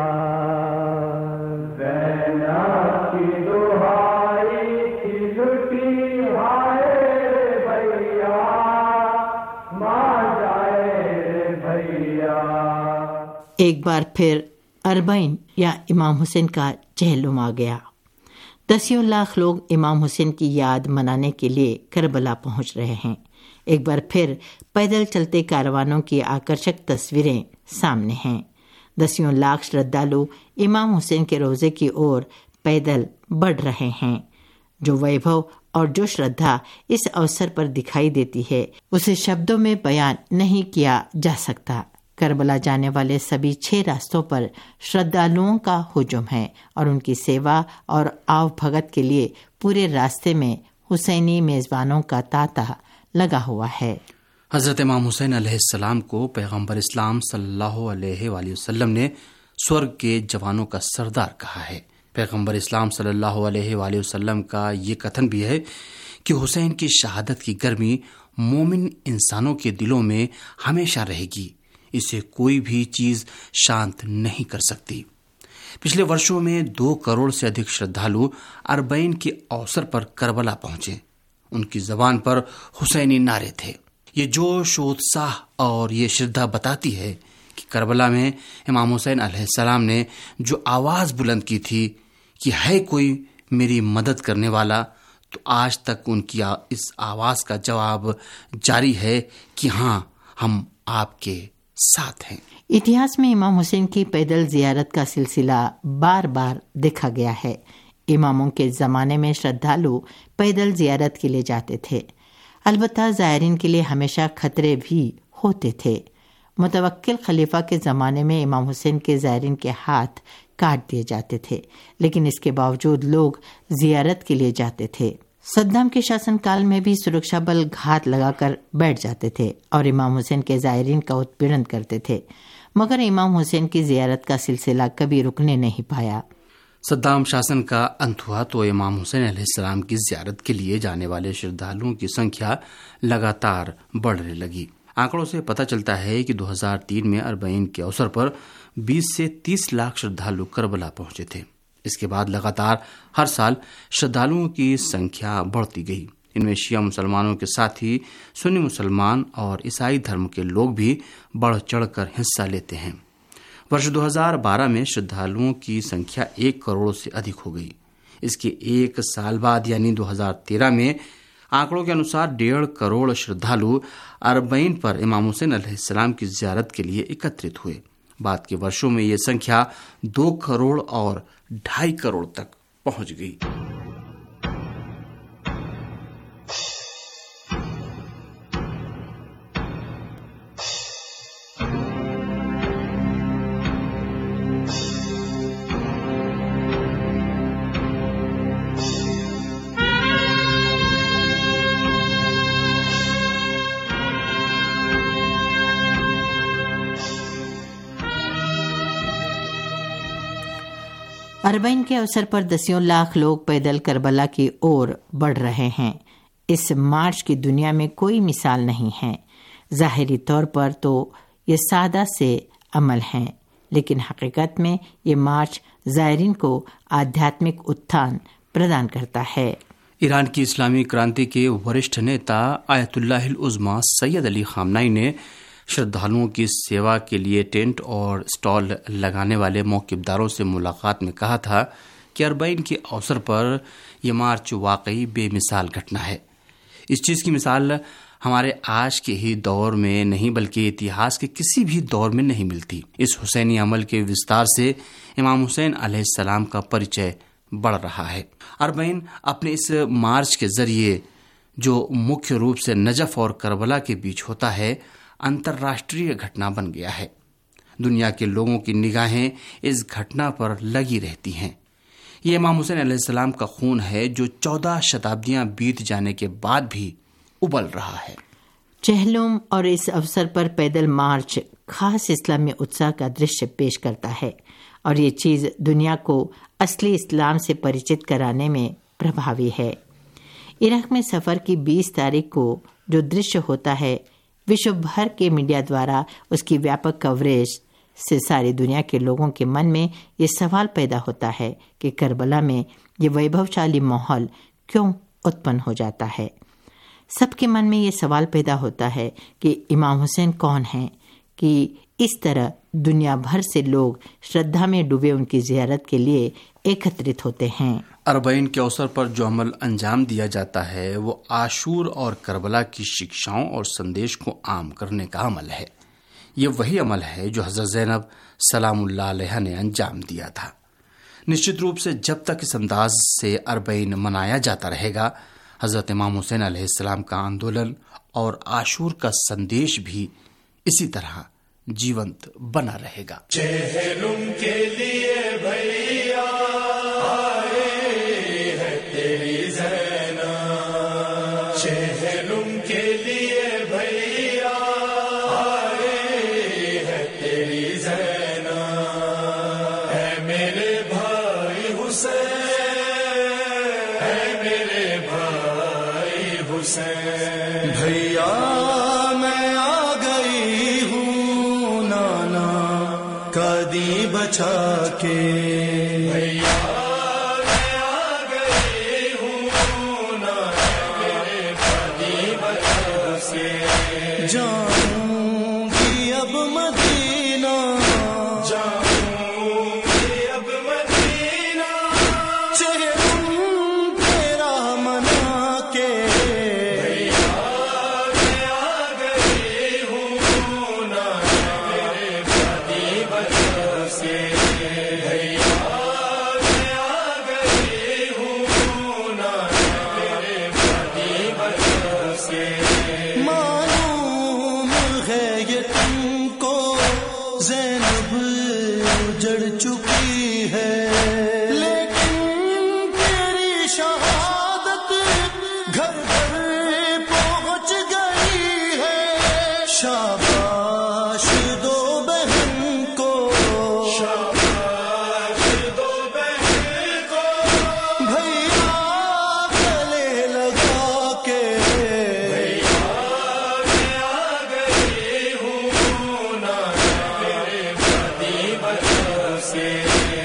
ज़ैनब की दुहाई थी लुटी हाय भैया, माँ जाए रे भैया। एक बार फिर अरबईन या इमाम हुसैन का चहलुम आ गया। दसियों लाख लोग इमाम हुसैन की याद मनाने के लिए करबला पहुंच रहे हैं। एक बार फिर पैदल चलते कारवानों की आकर्षक तस्वीरें सामने हैं। दसियों लाख श्रद्धालु इमाम हुसैन के रोजे की ओर पैदल बढ़ रहे हैं। जो वैभव और जो श्रद्धा इस अवसर पर दिखाई देती है उसे शब्दों में बयान नहीं किया जा सकता। करबला जाने वाले सभी छह रास्तों पर श्रद्धालुओं का हुजूम है और उनकी सेवा और आव भगत के लिए पूरे रास्ते में हुसैनी मेजबानों का तांता लगा हुआ है। हजरत इमाम हुसैन अलैहिस्सलाम को पैगंबर इस्लाम सल्लल्लाहु अलैहि वसल्लम ने स्वर्ग के जवानों का सरदार कहा है। पैगंबर इस्लाम सल्लल्लाहु अलैहि वसल्लम का ये कथन भी है कि हुसैन की शहादत की गर्मी मोमिन इंसानों के दिलों में हमेशा रहेगी। इसे कोई भी चीज शांत नहीं कर सकती। पिछले वर्षों में दो करोड़ से अधिक श्रद्धालु अरबईन के अवसर पर करबला पहुंचे। उनकी जबान पर हुसैनी नारे थे। ये जोश उत्साह और ये श्रद्धा बताती है कि करबला में इमाम हुसैन अलैहिस्सलाम ने जो आवाज बुलंद की थी कि है कोई मेरी मदद करने वाला, तो आज तक उनकी इस आवाज का जवाब जारी है कि हाँ, हम आपके साथ हैं। इतिहास में इमाम हुसैन की पैदल जियारत का सिलसिला बार बार देखा गया है। इमामों के जमाने में श्रद्धालु पैदल जियारत के लिए जाते थे। अलबत्ता ज़ायरीन के लिए हमेशा खतरे भी होते थे। मुतवक्किल खलीफा के ज़माने में इमाम हुसैन के ज़ायरीन के हाथ काट दिए जाते थे, लेकिन इसके बावजूद लोग जियारत के लिए जाते थे। सद्दाम के शासनकाल में भी सुरक्षा बल घात लगाकर बैठ जाते थे और इमाम हुसैन के ज़ायरीन का उत्पीड़न करते थे, मगर इमाम हुसैन की जियारत का सिलसिला कभी रुकने नहीं पाया। सद्दाम शासन का अंत हुआ तो इमाम हुसैन अलैहिस्सलाम की जियारत के लिए जाने वाले श्रद्धालुओं की संख्या लगातार बढ़ने लगी। आंकड़ों से पता चलता है कि दो हज़ार तीन में अरबईन के अवसर पर बीस से तीस लाख श्रद्धालु करबला पहुंचे थे। इसके बाद लगातार हर साल श्रद्धालुओं की संख्या बढ़ती गई। इनमें शिया मुसलमानों के साथ ही सुन्नी मुसलमान और ईसाई धर्म के लोग भी बढ़ चढ़कर हिस्सा लेते हैं। वर्ष दो हज़ार बारह में श्रद्धालुओं की संख्या एक करोड़ से अधिक हो गई। इसके एक साल बाद यानी दो हज़ार तेरह में आंकड़ों के अनुसार डेढ़ करोड़ श्रद्धालु अरबईन पर इमाम हुसैन अलैहिस्सलाम की जियारत के लिए एकत्रित हुए। बाद के वर्षों में ये संख्या दो करोड़ और ढाई करोड़ तक पहुंच गई। अरबईन के अवसर पर दसियों लाख लोग पैदल करबला की ओर बढ़ रहे हैं। इस मार्च की दुनिया में कोई मिसाल नहीं है। ज़ाहिरी तौर पर तो ये सादा से अमल हैं, लेकिन हकीकत में ये मार्च ज़ायरीन को आध्यात्मिक उत्थान प्रदान करता है। ईरान की इस्लामी क्रांति के वरिष्ठ नेता आयतुल्लाहिल उज़्मा सैयद अली खामनाई ने श्रद्धालुओं की सेवा के लिए टेंट और स्टॉल लगाने वाले मौक़िफ़दारों से मुलाकात में कहा था कि अरबईन के अवसर पर यह मार्च वाकई बेमिसाल घटना है। इस चीज़ की मिसाल हमारे आज के ही दौर में नहीं बल्कि इतिहास के किसी भी दौर में नहीं मिलती। इस हुसैनी अमल के विस्तार से इमाम हुसैन अलैहिस्सलाम का परिचय बढ़ रहा है। अरबईन अपने इस मार्च के जरिए जो मुख्य रूप से नजफ और करबला के बीच होता है, अंतर्राष्ट्रीय घटना बन गया है। दुनिया के लोगों की निगाहें इस घटना पर लगी रहती हैं। ये इमाम हुसैन अलैहिस्सलाम का खून है जो चौदह शताब्दियां बीत जाने के बाद भी उबल रहा है। चहलुम और इस अवसर पर पैदल मार्च खास इस्लामी उत्साह का दृश्य पेश करता है और ये चीज़ दुनिया को असली इस्लाम से परिचित कराने में प्रभावी है। इराक में सफ़र की बीस तारीख को जो दृश्य होता है, विश्व भर के मीडिया द्वारा उसकी व्यापक कवरेज से सारी दुनिया के लोगों के मन में ये सवाल पैदा होता है कि करबला में ये वैभवशाली माहौल क्यों उत्पन्न हो जाता है। सबके मन में ये सवाल पैदा होता है कि इमाम हुसैन कौन हैं कि इस तरह दुनिया भर से लोग श्रद्धा में डूबे उनकी ज़ियारत के लिए एकत्रित होते हैं। अरबईन के अवसर पर जो अमल अंजाम दिया जाता है वो आशूर और करबला की शिक्षाओं और संदेश को आम करने का अमल है। ये वही अमल है जो हज़रत ज़ैनब सलामुल्लाह अलैहा ने अंजाम दिया था। निश्चित रूप से जब तक इस अंदाज से अरबईन मनाया जाता रहेगा, हज़रत इमाम हुसैन अलैहिस्सलाम का आंदोलन और आशूर का संदेश भी इसी तरह जीवंत बना रहेगा। चहलुम के लिए भैया आए है तेरी ज़ैनब, चहलुम के लिए भैया आए है तेरी ज़ैनब। है मेरे भाई हुसैन, है मेरे भाई हुसैन। भैया बचा के भैया मैं आ गई हूँ ना, मेरे भाई बचा से जाऊंगी अब मदीना, जाऊंगी अब मदीना। चहलुम तेरा मना के भैया मैं आ गई हूँ ना, मेरे भाई बचा से भैया मैं आ गई हूँ ना, तेरे भाई बचा से। मालूम है ये तुमको ज़ैनब उजड़ चुकी है, लेकिन तेरी शहादत घर घर पहुँच गई है। शाबाश दो बहन को, शाबाश दो बहन को। भैया गले लगा के भैया मैं आ गई हूँ ना, मेरे भाई बचा से।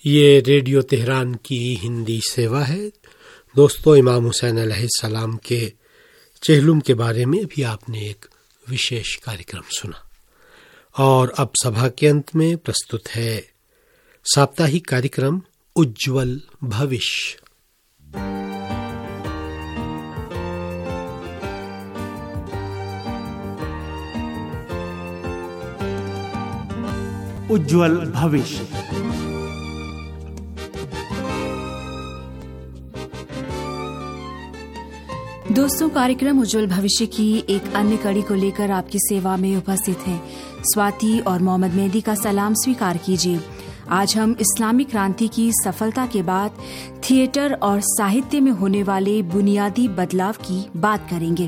ये रेडियो तेहरान की हिंदी सेवा है। दोस्तों, इमाम हुसैन अलैहिस्सलाम के चेहलुम के बारे में भी आपने एक विशेष कार्यक्रम सुना और अब सभा के अंत में प्रस्तुत है साप्ताहिक कार्यक्रम उज्ज्वल भविष्य। उज्ज्वल भविष्य। दोस्तों, कार्यक्रम उज्ज्वल भविष्य की एक अन्य कड़ी को लेकर आपकी सेवा में उपस्थित हैं स्वाति और मोहम्मद मेहदी का सलाम स्वीकार कीजिए। आज हम इस्लामी क्रांति की सफलता के बाद थिएटर और साहित्य में होने वाले बुनियादी बदलाव की बात करेंगे।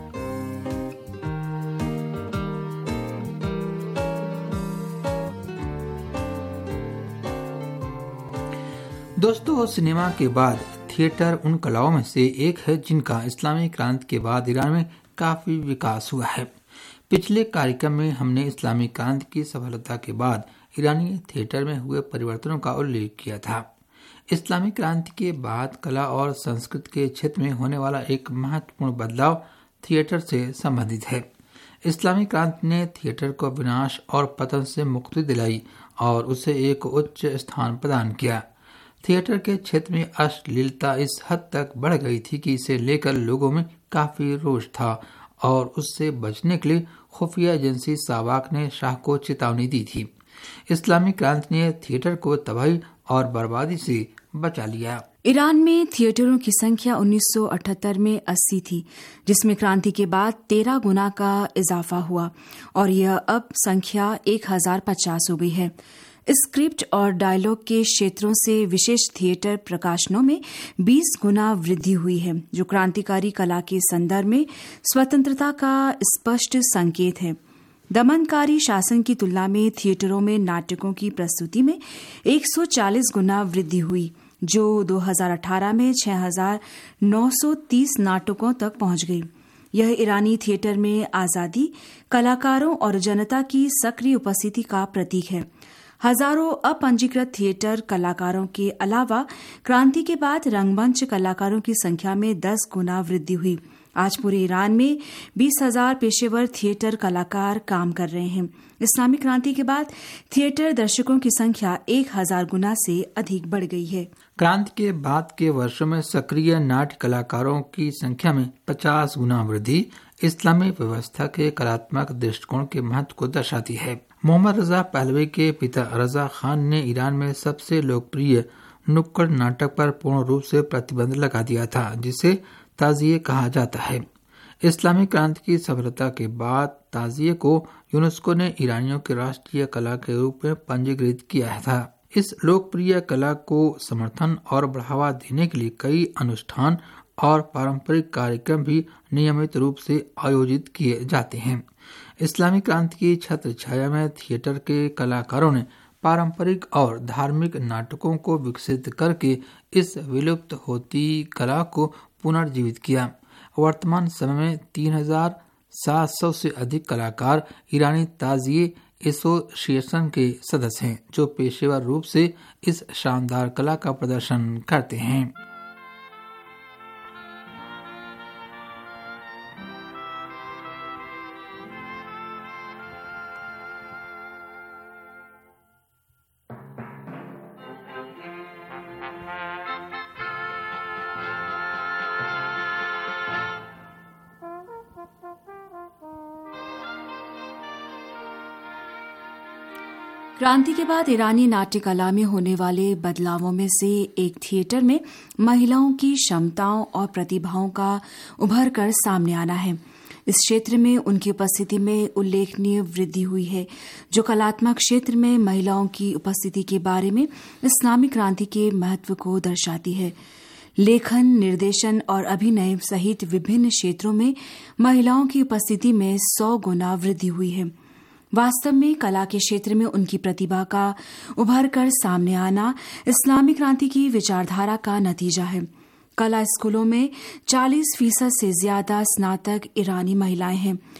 दोस्तों, सिनेमा के बाद थिएटर उन कलाओं में से एक है जिनका इस्लामी क्रांति के बाद ईरान में काफी विकास हुआ है। पिछले कार्यक्रम में हमने इस्लामी क्रांति की सफलता के बाद ईरानी थिएटर में हुए परिवर्तनों का उल्लेख किया था। इस्लामी क्रांति के बाद कला और संस्कृति के क्षेत्र में होने वाला एक महत्वपूर्ण बदलाव थिएटर से संबंधित है। इस्लामी क्रांति ने थिएटर को विनाश और पतन से मुक्ति दिलाई और उसे एक उच्च स्थान प्रदान किया। थिएटर के क्षेत्र में अश्लीलता इस हद तक बढ़ गई थी कि इसे लेकर लोगों में काफी रोष था और उससे बचने के लिए खुफिया एजेंसी सावाक ने शाह को चेतावनी दी थी। इस्लामी क्रांति ने थिएटर को तबाही और बर्बादी से बचा लिया। ईरान में थिएटरों की संख्या उन्नीस सौ अठहत्तर में अस्सी थी, जिसमें क्रांति के बाद तेरह गुना का इजाफा हुआ और यह अब संख्या एक हजार पचास हो गई है। स्क्रिप्ट और डायलॉग के क्षेत्रों से विशेष थिएटर प्रकाशनों में बीस गुना वृद्धि हुई है, जो क्रांतिकारी कला के संदर्भ में स्वतंत्रता का स्पष्ट संकेत है। दमनकारी शासन की तुलना में थिएटरों में नाटकों की प्रस्तुति में एक सौ चालीस गुना वृद्धि हुई, जो दो हज़ार अठारह में छह हज़ार नौ सौ तीस नाटकों तक पहुंच गई। यह ईरानी थिएटर में आजादी, कलाकारों और जनता की सक्रिय उपस्थिति का प्रतीक है। हजारों अपंजीकृत थिएटर कलाकारों के अलावा क्रांति के बाद रंगमंच कलाकारों की संख्या में दस गुना वृद्धि हुई। आज पूरे ईरान में बीस हजार पेशेवर थिएटर कलाकार काम कर रहे हैं। इस्लामी क्रांति के बाद थिएटर दर्शकों की संख्या एक हजार गुना से अधिक बढ़ गई है। क्रांति के बाद के वर्षों में सक्रिय नाट्य कलाकारों की संख्या में पचास गुना वृद्धि इस्लामी व्यवस्था के कलात्मक दृष्टिकोण के महत्व को दर्शाती है। मोहम्मद रजा पहलवी के पिता रजा खान ने ईरान में सबसे लोकप्रिय नुक्कड़ नाटक पर पूर्ण रूप से प्रतिबंध लगा दिया था, जिसे ताजिए कहा जाता है। इस्लामी क्रांति की सफलता के बाद ताजिए को यूनेस्को ने ईरानियों की राष्ट्रीय कला के रूप में पंजीकृत किया था। इस लोकप्रिय कला को समर्थन और बढ़ावा देने के लिए कई अनुष्ठान और पारंपरिक कार्यक्रम भी नियमित रूप से आयोजित किए जाते हैं। इस्लामी क्रांति की छत्र छाया में थिएटर के कलाकारों ने पारंपरिक और धार्मिक नाटकों को विकसित करके इस विलुप्त होती कला को पुनर्जीवित किया। वर्तमान समय में तीन हजार सात सौ से अधिक कलाकार ईरानी ताजिए एसोसिएशन के सदस्य हैं, जो पेशेवर रूप से इस शानदार कला का प्रदर्शन करते हैं। क्रांति के बाद ईरानी नाट्य कला में होने वाले बदलावों में से एक थिएटर में महिलाओं की क्षमताओं और प्रतिभाओं का उभर कर सामने आना है। इस क्षेत्र में उनकी उपस्थिति में उल्लेखनीय वृद्धि हुई है, जो कलात्मक क्षेत्र में महिलाओं की उपस्थिति के बारे में इस्लामी क्रांति के महत्व को दर्शाती है। लेखन, निर्देशन और अभिनय सहित विभिन्न क्षेत्रों में महिलाओं की उपस्थिति में सौ गुना वृद्धि हुई है। वास्तव में कला के क्षेत्र में उनकी प्रतिभा का उभर कर सामने आना इस्लामी क्रांति की विचारधारा का नतीजा है। कला स्कूलों में चालीस फीसद से ज्यादा स्नातक ईरानी महिलाएं हैं।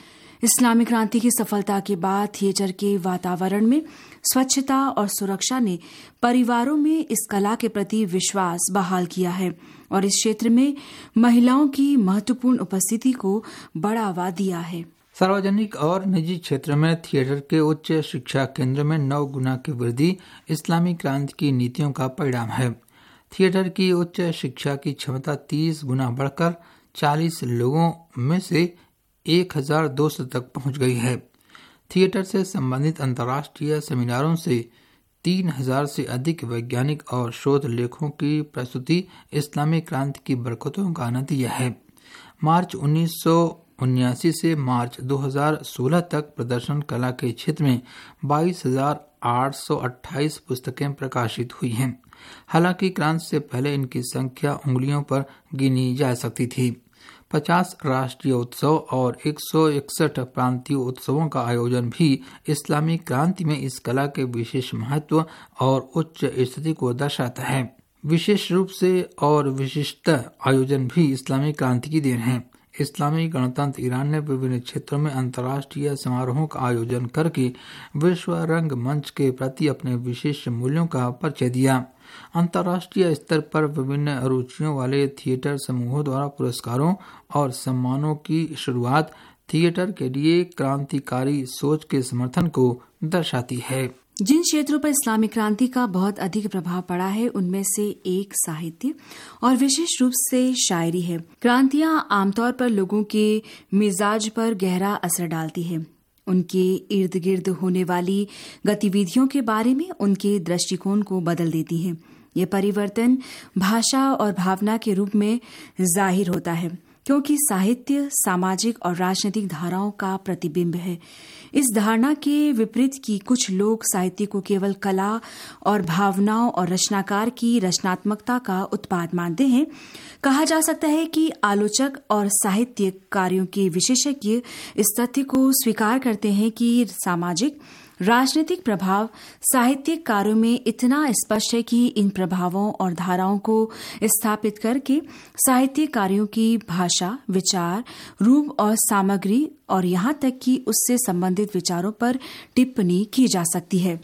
इस्लामी क्रांति की सफलता के बाद थिएटर के वातावरण में स्वच्छता और सुरक्षा ने परिवारों में इस कला के प्रति विश्वास बहाल किया है और इस क्षेत्र में महिलाओं की महत्वपूर्ण उपस्थिति को बढ़ावा दिया है। सार्वजनिक और निजी क्षेत्र में थिएटर के उच्च शिक्षा केंद्र में नौ गुना की वृद्धि इस्लामी क्रांति की नीतियों का परिणाम है। थिएटर की उच्च शिक्षा की क्षमता तीस गुना बढ़कर चालीस लोगों में से एक हजार दो सौ तक पहुंच गई है। थिएटर से संबंधित अंतर्राष्ट्रीय सेमिनारों से तीन हजार से अधिक वैज्ञानिक और शोध लेखों की प्रस्तुति इस्लामी क्रांति की बरकतों का नतीजा है। मार्च उन्नीस सौ उन्यासी से मार्च दो हजार सोलह तक प्रदर्शन कला के क्षेत्र में बाईस हजार आठ सौ अट्ठाईस पुस्तकें प्रकाशित हुई हैं। हालांकि क्रांति से पहले इनकी संख्या उंगलियों पर गिनी जा सकती थी। पचास राष्ट्रीय उत्सव और एक सौ इकसठ प्रांतीय उत्सवों का आयोजन भी इस्लामी क्रांति में इस कला के विशेष महत्व और उच्च स्थिति को दर्शाता है। विशेष रूप से और विशिष्ट आयोजन भी इस्लामी क्रांति की देन है। इस्लामी गणतंत्र ईरान ने विभिन्न क्षेत्रों में अंतर्राष्ट्रीय समारोहों का आयोजन करके विश्व रंग मंच के प्रति अपने विशेष मूल्यों का परिचय दिया। अंतर्राष्ट्रीय स्तर पर विभिन्न रुचियों वाले थिएटर समूहों द्वारा पुरस्कारों और सम्मानों की शुरुआत थिएटर के लिए क्रांतिकारी सोच के समर्थन को दर्शाती है। जिन क्षेत्रों पर इस्लामी क्रांति का बहुत अधिक प्रभाव पड़ा है उनमें से एक साहित्य और विशेष रूप से शायरी है। क्रांतियां आमतौर पर लोगों के मिजाज पर गहरा असर डालती है। उनके इर्द गिर्द होने वाली गतिविधियों के बारे में उनके दृष्टिकोण को बदल देती हैं। ये परिवर्तन भाषा और भावना के रूप में जाहिर होता है, क्योंकि साहित्य सामाजिक और राजनीतिक धाराओं का प्रतिबिंब है। इस धारणा के विपरीत कि कुछ लोग साहित्य को केवल कला और भावनाओं और रचनाकार की रचनात्मकता का उत्पाद मानते हैं, कहा जा सकता है कि आलोचक और साहित्य कार्यों के विशेषज्ञ इस तथ्य को स्वीकार करते हैं कि सामाजिक राजनीतिक प्रभाव साहित्यिक कार्यों में इतना स्पष्ट है कि इन प्रभावों और धाराओं को स्थापित करके साहित्यिक कार्यों की भाषा, विचार, रूप और सामग्री और यहाँ तक कि उससे संबंधित विचारों पर टिप्पणी की जा सकती है।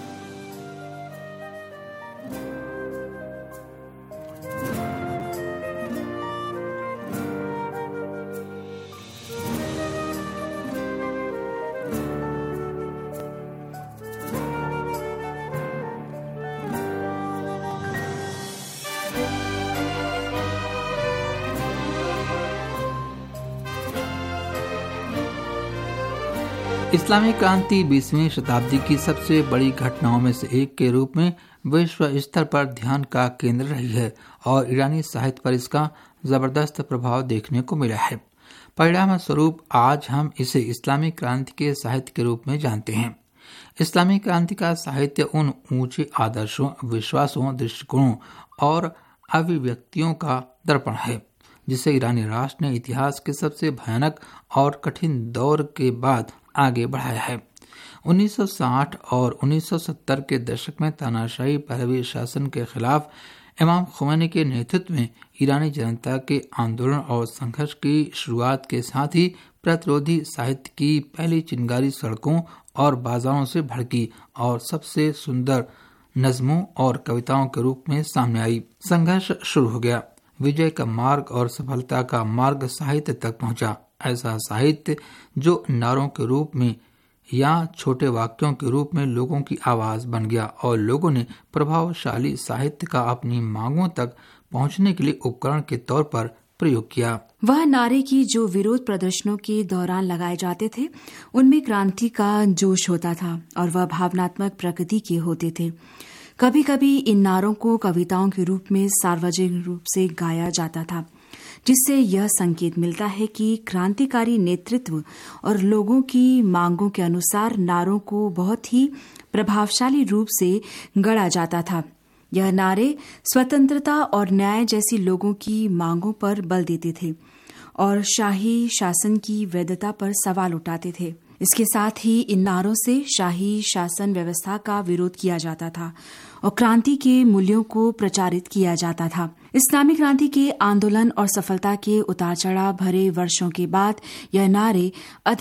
इस्लामी क्रांति बीसवीं शताब्दी की सबसे बड़ी घटनाओं में से एक के रूप में विश्व स्तर पर ध्यान का केंद्र रही है और ईरानी साहित्य पर इसका जबरदस्त प्रभाव देखने को मिला है। परिणाम स्वरूप आज हम इसे इस्लामी क्रांति के साहित्य के रूप में जानते हैं। इस्लामी क्रांति का साहित्य उन ऊंचे आदर्शों, विश्वासों, दृष्टिकोणों और अभिव्यक्तियों का दर्पण है जिसे ईरानी राष्ट्र ने इतिहास के सबसे भयानक और कठिन दौर के बाद आगे बढ़ाया है। उन्नीस सौ साठ और उन्नीस सौ सत्तर के दशक में तानाशाही पहलवी शासन के खिलाफ इमाम खुमैनी के नेतृत्व में ईरानी जनता के आंदोलन और संघर्ष की शुरुआत के साथ ही प्रतिरोधी साहित्य की पहली चिंगारी सड़कों और बाजारों से भड़की और सबसे सुंदर नज्मों और कविताओं के रूप में सामने आई। संघर्ष शुरू हो गया। विजय का मार्ग और सफलता का मार्ग साहित्य तक पहुंचा। ऐसा साहित्य जो नारों के रूप में या छोटे वाक्यों के रूप में लोगों की आवाज बन गया और लोगों ने प्रभावशाली साहित्य का अपनी मांगों तक पहुंचने के लिए उपकरण के तौर पर प्रयोग किया। वह नारे की जो विरोध प्रदर्शनों के दौरान लगाए जाते थे उनमें क्रांति का जोश होता था और वह भावनात्मक प्रकृति के होते थे। कभी कभी इन नारों को कविताओं के रूप में सार्वजनिक रूप से गाया जाता था, जिससे यह संकेत मिलता है कि क्रांतिकारी नेतृत्व और लोगों की मांगों के अनुसार नारों को बहुत ही प्रभावशाली रूप से गढ़ा जाता था। यह नारे स्वतंत्रता और न्याय जैसी लोगों की मांगों पर बल देते थे और शाही शासन की वैधता पर सवाल उठाते थे। इसके साथ ही इन नारों से शाही शासन व्यवस्था का विरोध किया जाता था और क्रांति के मूल्यों को प्रचारित किया जाता था। इस्लामी क्रांति के आंदोलन और सफलता के उतार चढ़ाव भरे वर्षों के बाद यह नारे अधिक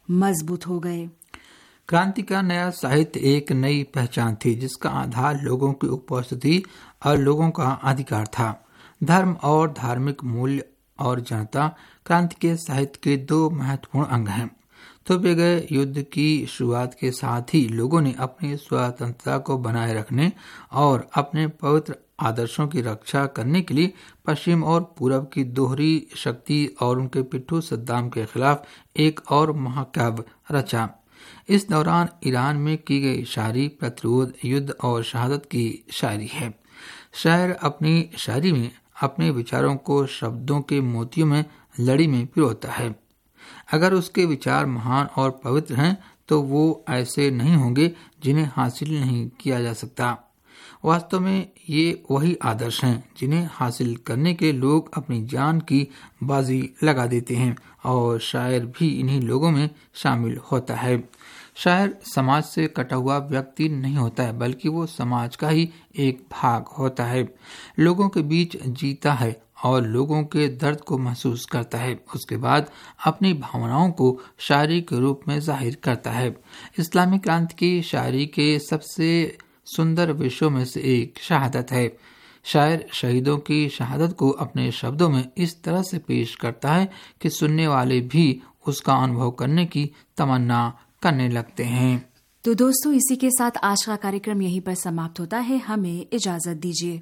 मजबूत हो गए। क्रांति का नया साहित्य एक नई पहचान थी जिसका आधार लोगों की उपस्थिति और लोगों का अधिकार था। धर्म और धार्मिक मूल्य और जनता क्रांति के साहित्य के दो महत्वपूर्ण अंग हैं। थोपे गए युद्ध की शुरुआत के साथ ही लोगों ने अपनी स्वतंत्रता को बनाए रखने और अपने पवित्र आदर्शों की रक्षा करने के लिए पश्चिम और पूरब की दोहरी शक्ति और उनके पिट्ठू सद्दाम के खिलाफ एक और महाकाव्य रचा। इस दौरान ईरान में की गई शायरी प्रतिरोध, युद्ध और शहादत की शायरी है। शायर अपनी शायरी में अपने विचारों को शब्दों के मोतियों में लड़ी में पिरोता है। अगर उसके विचार महान और पवित्र हैं तो वो ऐसे नहीं होंगे जिन्हें हासिल नहीं किया जा सकता। वास्तव में ये वही आदर्श हैं जिन्हें हासिल करने के लोग अपनी जान की बाजी लगा देते हैं और शायर भी इन्हीं लोगों में शामिल होता है। शायर समाज से कटा हुआ व्यक्ति नहीं होता है, बल्कि वो समाज का ही एक भाग होता है। लोगों के बीच जीता है और लोगों के दर्द को महसूस करता है। उसके बाद अपनी भावनाओं को शायरी के रूप में जाहिर करता है। इस्लामी क्रांति की शायरी के सबसे सुंदर विषयों में से एक शहादत है। शायर शहीदों की शहादत को अपने शब्दों में इस तरह से पेश करता है कि सुनने वाले भी उसका अनुभव करने की तमन्ना करने लगते हैं। तो दोस्तों, इसी के साथ आज का कार्यक्रम यहीं पर समाप्त होता है। हमें इजाजत दीजिए।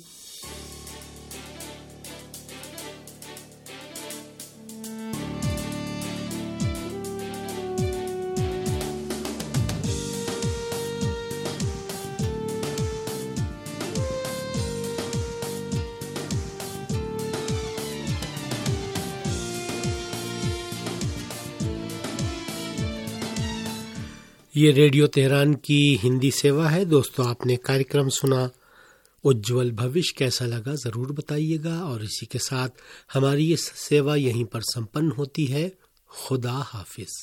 ये रेडियो तेहरान की हिंदी सेवा है। दोस्तों, आपने कार्यक्रम सुना उज्जवल भविष्य, कैसा लगा जरूर बताइएगा। और इसी के साथ हमारी ये सेवा यहीं पर संपन्न होती है। खुदा हाफिज।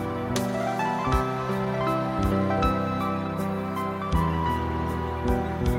Thank you.